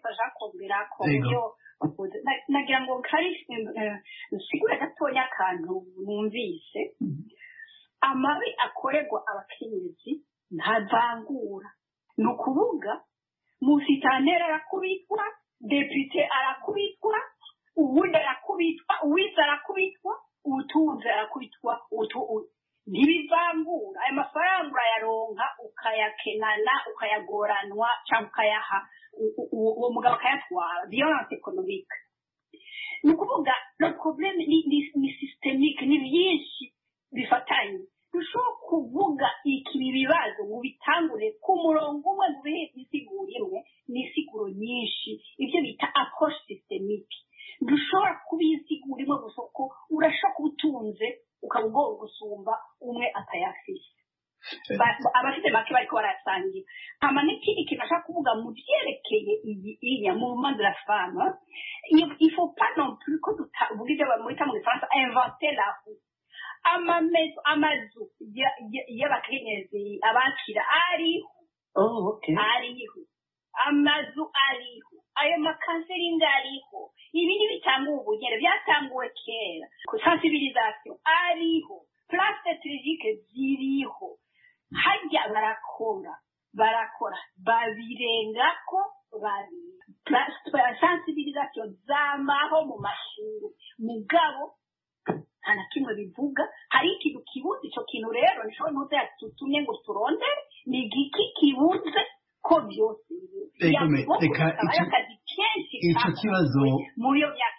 nagira ngo kari sigura gatoya akantu numvise amabi akorerwa abakenyezi ntavangura ni ukuvuga musitanteri arakubitwa depite arakubitwa uwundi arakubitwa uwize arakubitwa ubutunzi arakubitwa ntibivangura ayo mafaranga urayaronka ukayakenana ukayagoranwa cyangwa ukayaha uwo mugabo akayatwara violence economique ni ukuvuga le problème ni systemique ni byinshi bifatanye dushobora kuvuga iki bibazo mu bitangure ku murongo umwe mu bihe isiguro imwe n'isiguro nyinshi ibyo bita approche systemique dushobora kubisigura imwe gusa ko urashaka ubutunze ukaba ugomba gusumba umwe atayafise abafite make bariko barasangira hama n'ikindi kintu ashaka kuvuga mu vyerekeye iyi mu monde de la femme il faut pas non plus ko tuvuga ibyo bamwita mu gifaransa inventer la roue amamezo amazu y'abakenyezi abakira ariho ariho amazu ariho ayo makanseringi ariho ibindi bitanga ubugere byatanguwe kera sensibilisation ariho place stratégique ziriho hajya barakora barakora babirengako babiri sensibilisation zamaho mu mashuri mugabo nta na kimwe bivuga hari ikintu kibuze icyo kintu rero nishobora ntuze yatutumye ngo turondere ni igiki kibuze ko byose reka icyo kibazo muri yo myaka iheze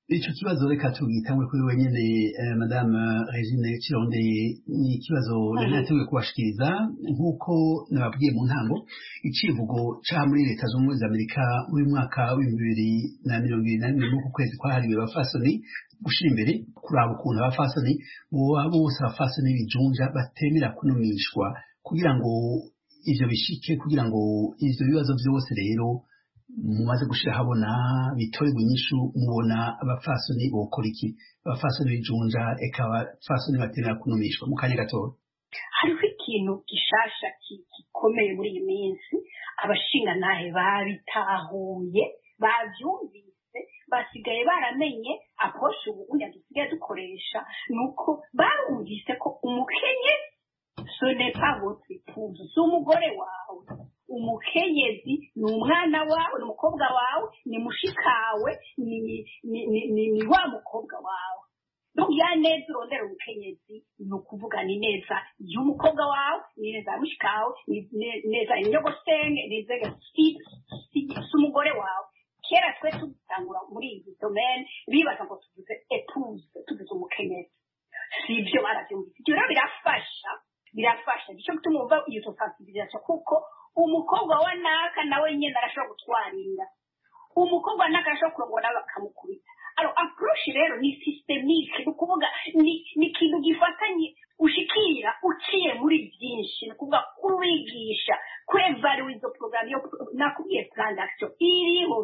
ico kibazo reka tugitangure kuri wenyene eh, madame Regine Kironde ni ikibazo nari nateguye kubashikiriza nk'uko nababwiye mu ntango icivugo ca muri leta z'ubumwe za Amerika muri mwaka w'ibihumbi bibiri na mirongo ibiri na rimwe mu kwezi kwahariwe abafasoni gushira imbere kuraba ukuntu abafasoni boba bose abafasoni bijunja batemera kunumishwa kugira ngo ivyo bishike kugira ngo ivyo bibazo vyose rero mumaze gushira habona bitorerwa inyishu mubona abafasoni bokora iki abafasoni bijunja eka abafasoni batemera kunumishwa mu kanya gatoya hariho ikintu gishasha gikomeye muri iyi minsi abashingantahe babitahuye bavyumvise basigaye baramenye aposhe ubu unya dusigaye dukoresha nuko barumvise ko umukenye ce n'est pas votre épouse si umugore wawe umukenyezi ni umwana wawe ni umukobwa wawe ni mushikawe ni ni ni ni wa mukobwa wawe donc ya neza urondera umukenyezi ni ukuvuga ni neza y'umukobwa wawe ni neza ya mushikawe ni neza inyogosenge ni neza si umugore wawe kera twe tutangura muri iyi domaine bibaza ngo tuvuze épouse tuvuze umukenyezi si ibyo barabyumvise ibyo rero birafasha birafasha nicyo gituma umva iyo sensibilisation kuko umukobwa wa naka nawe nyine arashobora gutwarinda umukobwa naka arashobora kurongora nawe bakamukubita alo approche rero ni systemique ni ukuvuga ni ni ikintu gifatanye ushikira uciye muri byinshi ni ukuvuga kubigisha kwevaluwa izo porogaramu yo nakubwiye plan d'action iriho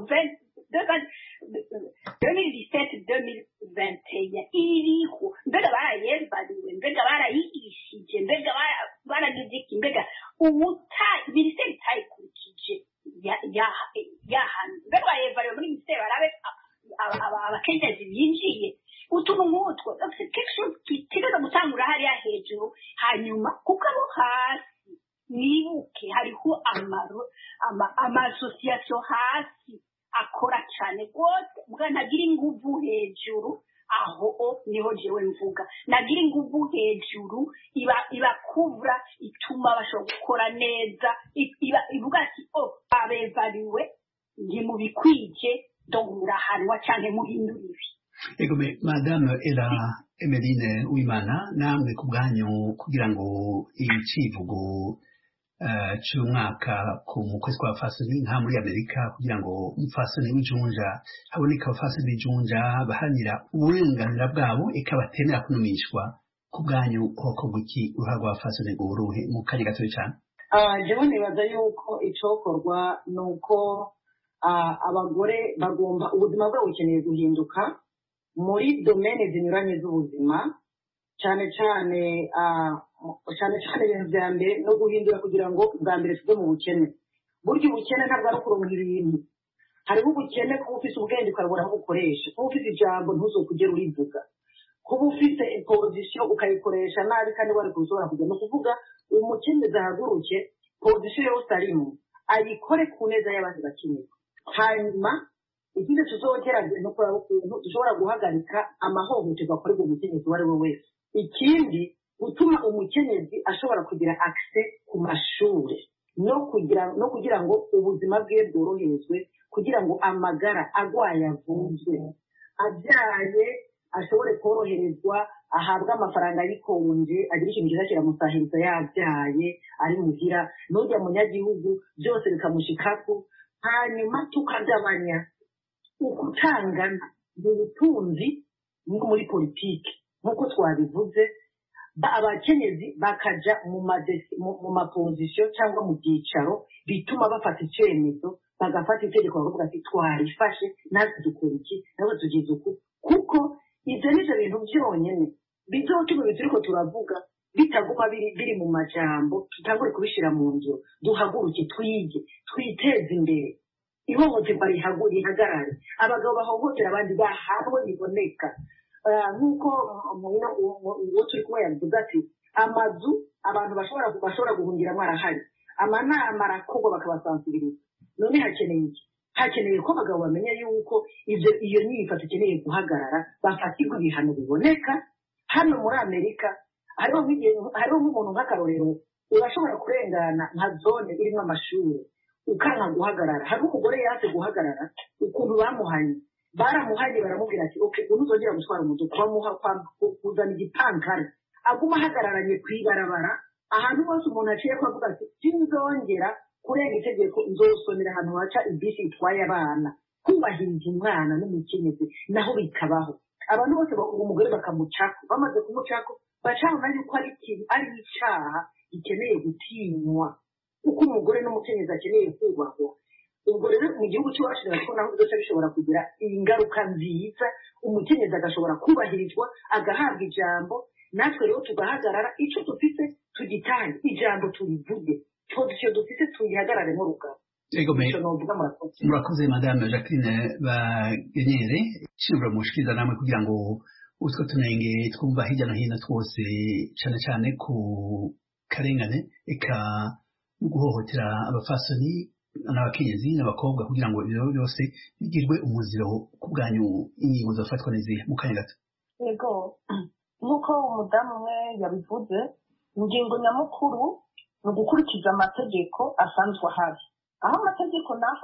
deux mille dix-sept deux mille vingt et un iriho mbega barayevaluwe mbega barayigishije mbega baragize iki mbega ubuta minisiteri itayikurikije yahana mbega bayevaluwe muri minisiteri barabe abakenyezi binjiye utuntu nk'utwo kitegeza gutangura hariya hejuru hanyuma kuko abo hasi nibuke hariho amasosiyasiyo hasi akora cyane rwose mbwa ntagira inguvu hejuru aho niho jewe mvuga nagira inguvu hejuru iba ibakuvura ituma bashobora gukora neza ivuga ati oh abevaliwe ntimubikwije donc murahanwa cyane muhindura ibi ego madame Ella Emeline Uwimana namwe ku bwanyu kugira ngo icivugo Uh, cy'umwaka ku mukwezi kwa fasoni nka muri Amerika kugira ngo umufasoni w'ijunja haboneka abafasoni b'ijunja bahanira uburenganzira bwabo ikabatemera kunumishwa ku bwanyu koko guki uruhara rw'abafasoni uruhe mu kanya gatoya cyane jewe nibaza yuko icokorwa ni uko abagore bagomba ubuzima bwabo bukeneye guhinduka muri domene zinyuranye z'ubuzima cyane cyane cyane cyane ibintu bya mbere no guhindura kugira ngo bwa mbere tuve mu bukene burya ubukene ntabwo ari ukuronka ibintu hariho ubukene kuba ufite ubwenge ukabura aho ukoresha kuba ufite ijambo ntuzokugera urivuga kuba ufite pozisiyo ukayikoresha nabi kandi wari kushobora kujya no kuvuga uyu mukenyezi ahaguruke pozisiyo yose arimo ayikore ku neza y'abandi bakenyezi hanyuma ikindi tuzongera no kuraba ukuntu dushobora guhagarika amahohoterwa akorerwa umukenyezi uwo ari we wese ikindi gutuma umukenyezi ashobora kugira access ku mashuri no kugira no kugira ngo ubuzima bwe bworoherezwe kugira ngo amagara agwaye avuzwe abyaye ashobore koroherezwa ahabwa amafaranga yikonje agira ikintu kiza kiramusahiriza yabyaye ari muhira n'ujya munyagihugu byose bikamushikako hanyuma tukagabanya ukutangana mu butunzi no muri politiki nk'uko twabivuze abakenyezi bakaja mu mapozisiyo cyangwa mu byicaro bituma bafata icyemezo bagafata itegeko bakavuga ati twarifashe natwe dukora iki natwe tugize uku kuko ibyo nivyo bintu byonyine bizotuma ibyo turiko turavuga bitaguma biri mu majambo tutangure kubishira mu ngiro duhaguruke twige twiteze imbere ihohoterwa rihagarare abagabo bahohotera abandi bahabwe biboneka nk'uko uwo turi kumwe yavuze ati amazu abantu bashobora bashobora guhungiramo arahari amanama arakorwa bakabasansibiriza none hakeneye iki hakeneye ko abagabo bamenya yuko ibyo iyo nyifato ikeneye guhagarara bafatirwa ibihano biboneka hano muri Amerika hariho nk'umuntu nk'akarorero urashobora kurengana nka zone irimo amashuri ukanka guhagarara hari umugore yaje guhagarara ukuntu bamuhanye baramuhanye baramubwira ati okay unuzongera gutwara umuduga bamuha kuzana igipankari aguma ahagararanye kw'ibarabara ahantu hose umuntu aciye ko avuga ati sinzongera kurenga itegeko nzosomera ahantu haca ibisi itwaye abana kubahiriza umwana n'umukenyezi naho bikabaho abantu bose umugore bakamucako bamaze kumucako bacabona yuko ari ikintu ari icaha gikeneye gutinywa uko umugore n'umukenyezi akeneye kubahwa ubwo rero mu gihugu cy'iwacu ko naho byose bishobora kugira ingaruka nziza umukenyezi agashobora kubahirizwa agahabwa ijambo natwe rero tugahagarara icyo dufite tugitanye ijambo turivuge icyo dufite tuyihagarare mu rugabo Ego me murakoze madame Jacqueline Bagenyere shimura mushikiriza namwe kugira ngo utwo tunenge twumva hirya no hino twose cyane cyane ku karengane eka guhohotera abafasoni n'abakenyezi n'abakobwa kugira ngo ibyo byose bigirwe umuziro ku bwanyu ingingo zafatwa n'izihe mu kanya gato. Ego nk'uko umudamu umwe yabivuze ingingo nyamukuru ni ugukurikiza amategeko asanzwe ahari aho amategeko naho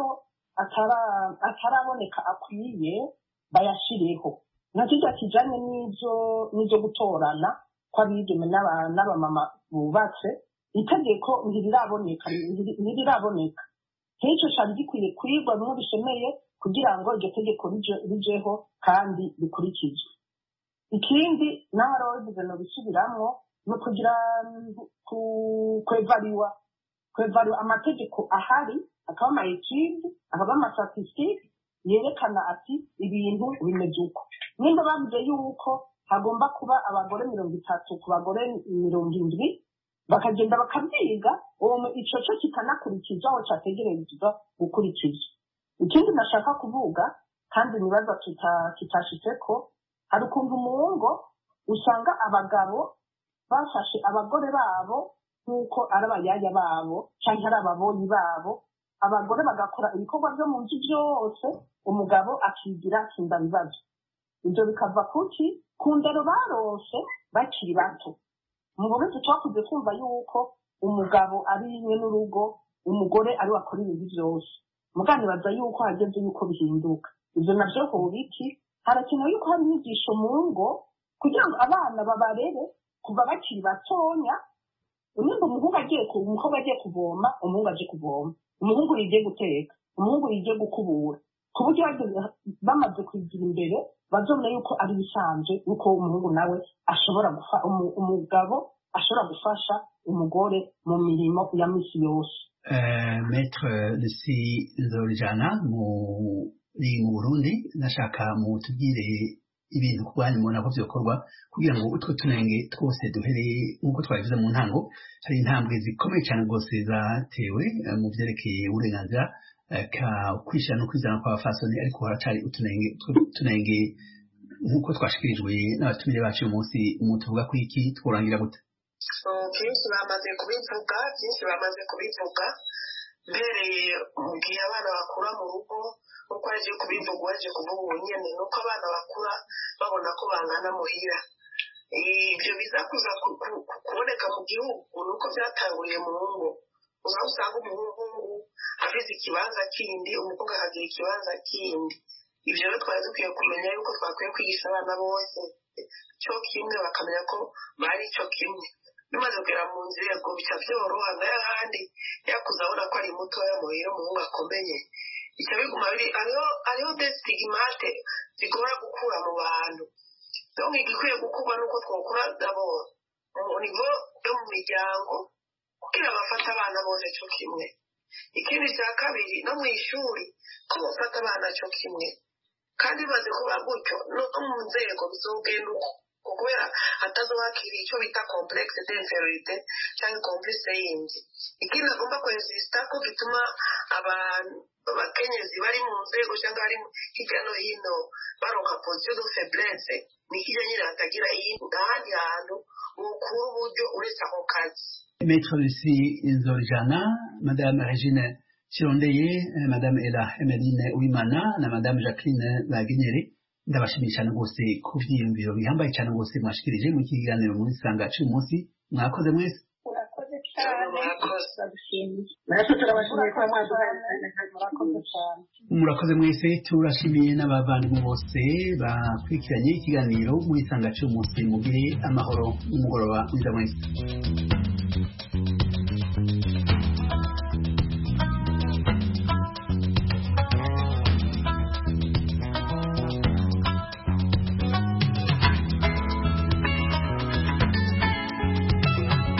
ataraboneka akwiye bayashireho nka kijya kijanye n'ivyo n'ivyo gutorana kw'abigeme n'abamama bubatse itegeko ntiriraboneka ntiriraboneka nk'icyo cari gikwiye kwigwa bimwe bishemeye kugira ngo iryo tegeko rijeho kandi rikurikizwe. Ikindi naho ababivuze no bisubiramwo no kugira kwevariwa kwevariwa amategeko ahari akaba ama etude akaba ama statistique yerekana ati ibintu bimeze uko nimba bavuze yuko hagomba kuba abagore mirongo itatu ku bagore mirongo indwi bakagenda bakabyiga uwo ico cyo kitanakurikizwa aho cyategerezwa gukurikizwa. Ikindi nashaka kuvuga kandi nibaza kitashitse ko hari ukuntu umurongo usanga abagabo bafashe abagore babo nk'uko ari abayaya babo cyangwa ari ababonyi babo abagore bagakora ibikorwa byo mu nzu byose umugabo akigira kinda bibazo ibyo bikava kuki ku ndero barose bakiri bato mu Burundi twakuze kumva yuko umugabo ari imwe n'urugo umugore ari wakora ibintu byose muganibaza yuko hageze yuko bihinduka ibyo navyo ho biki harakenewe yuko hari inyigisho mu ngo kugira ngo abana babarere kuva bakiri batonya umwe umuhungu agiye ku umukobwa agiye kuvoma umuhungu aje kuvoma umuhungu yije guteka umuhungu yije gukubura ku buryo bamaze kwigira imbere bazobona yuko ari bisanzwe yuko umuhungu nawe ashobora gufa umugabo ashobora gufasha umugore mu mirimo ya misi yose. Uh, Maître Lucy Nzorijana muri mu Burundi nashaka mu tubwire ibintu kubwanyu mubona ko byokorwa kugira ngo utwo tunenge twose duhereye nk'uko twabivuze mu ntango hari intambwe zikomeye cyane rwose zatewe mu byerekeye uburenganzira ka kwishana no kwizana kw'abafasoni ariko haracari utunenge tunenge nk'uko twashikirijwe n'abatumire bacu uyu munsi umuntu uvuga ko iki tworangira gute. byinshi bamaze kubivuga byinshi bamaze kubivuga mbereye mu gihe abana bakura mu rugo uko aje kubivuga waje kuvuga ubunyene nuko abana bakura babona ko bangana muhira ibyo biza kuza kuboneka mu gihugu nuko byatanguriye mu ngo uza usanga umuhungu afite ikibanza kindi umukobwa akagira ikibanza kindi ibyo rero twari dukwiye kumenya yuko twakwiye kwigisha abana bose cyo kimwe bakamenya ko bari cyo kimwe bimaze kugera mu nzego bica byoroha n'ahandi yakuze abona ko ari mutoya muhira umuhungu akomeye icyo biguma biri ariho destigmate zigora gukura mu bantu donc igikwiye gukurwa nuko twokura d'abord mu nivo yo mu miryango kugira bafata abana bose cyo kimwe. Ikindi cya kabiri no mu ishuri ko bafata abana cyo kimwe kandi bimaze kuba gutyo no mu nzego bizogenda uko kubera atazobakira icyo bita complexe d'infériorité cyangwa complexe yindi. Ikindi agomba kwesista ko bituma abantu abakenyezi bari mu nzego cyangwa bari hirya no hino baronka position de faiblesse ni kijya nyine hatagira ahandi hantu ukura uburyo uretse ako kazi. Maître Lucy Nzorijana, Madame Regine Chirondeye, Madame Ella Emeline Uwimana na Madame Jacqueline Bagenyere ndabashimiye cyane rwose ku byiyumviro bihambaye cyane rwose mwashikirije mu kiganiro muri sanga cy'umunsi mwakoze mwese. Urakoze cyane turagushimiye natwe turabashimiye kuba mwaduhaye murakoze cyane murakoze mwese turashimiye n'abavandimwe bose bakurikiranye ikiganiro muri sanga cy'umunsi mugire amahoro n'umugoroba mwiza mwese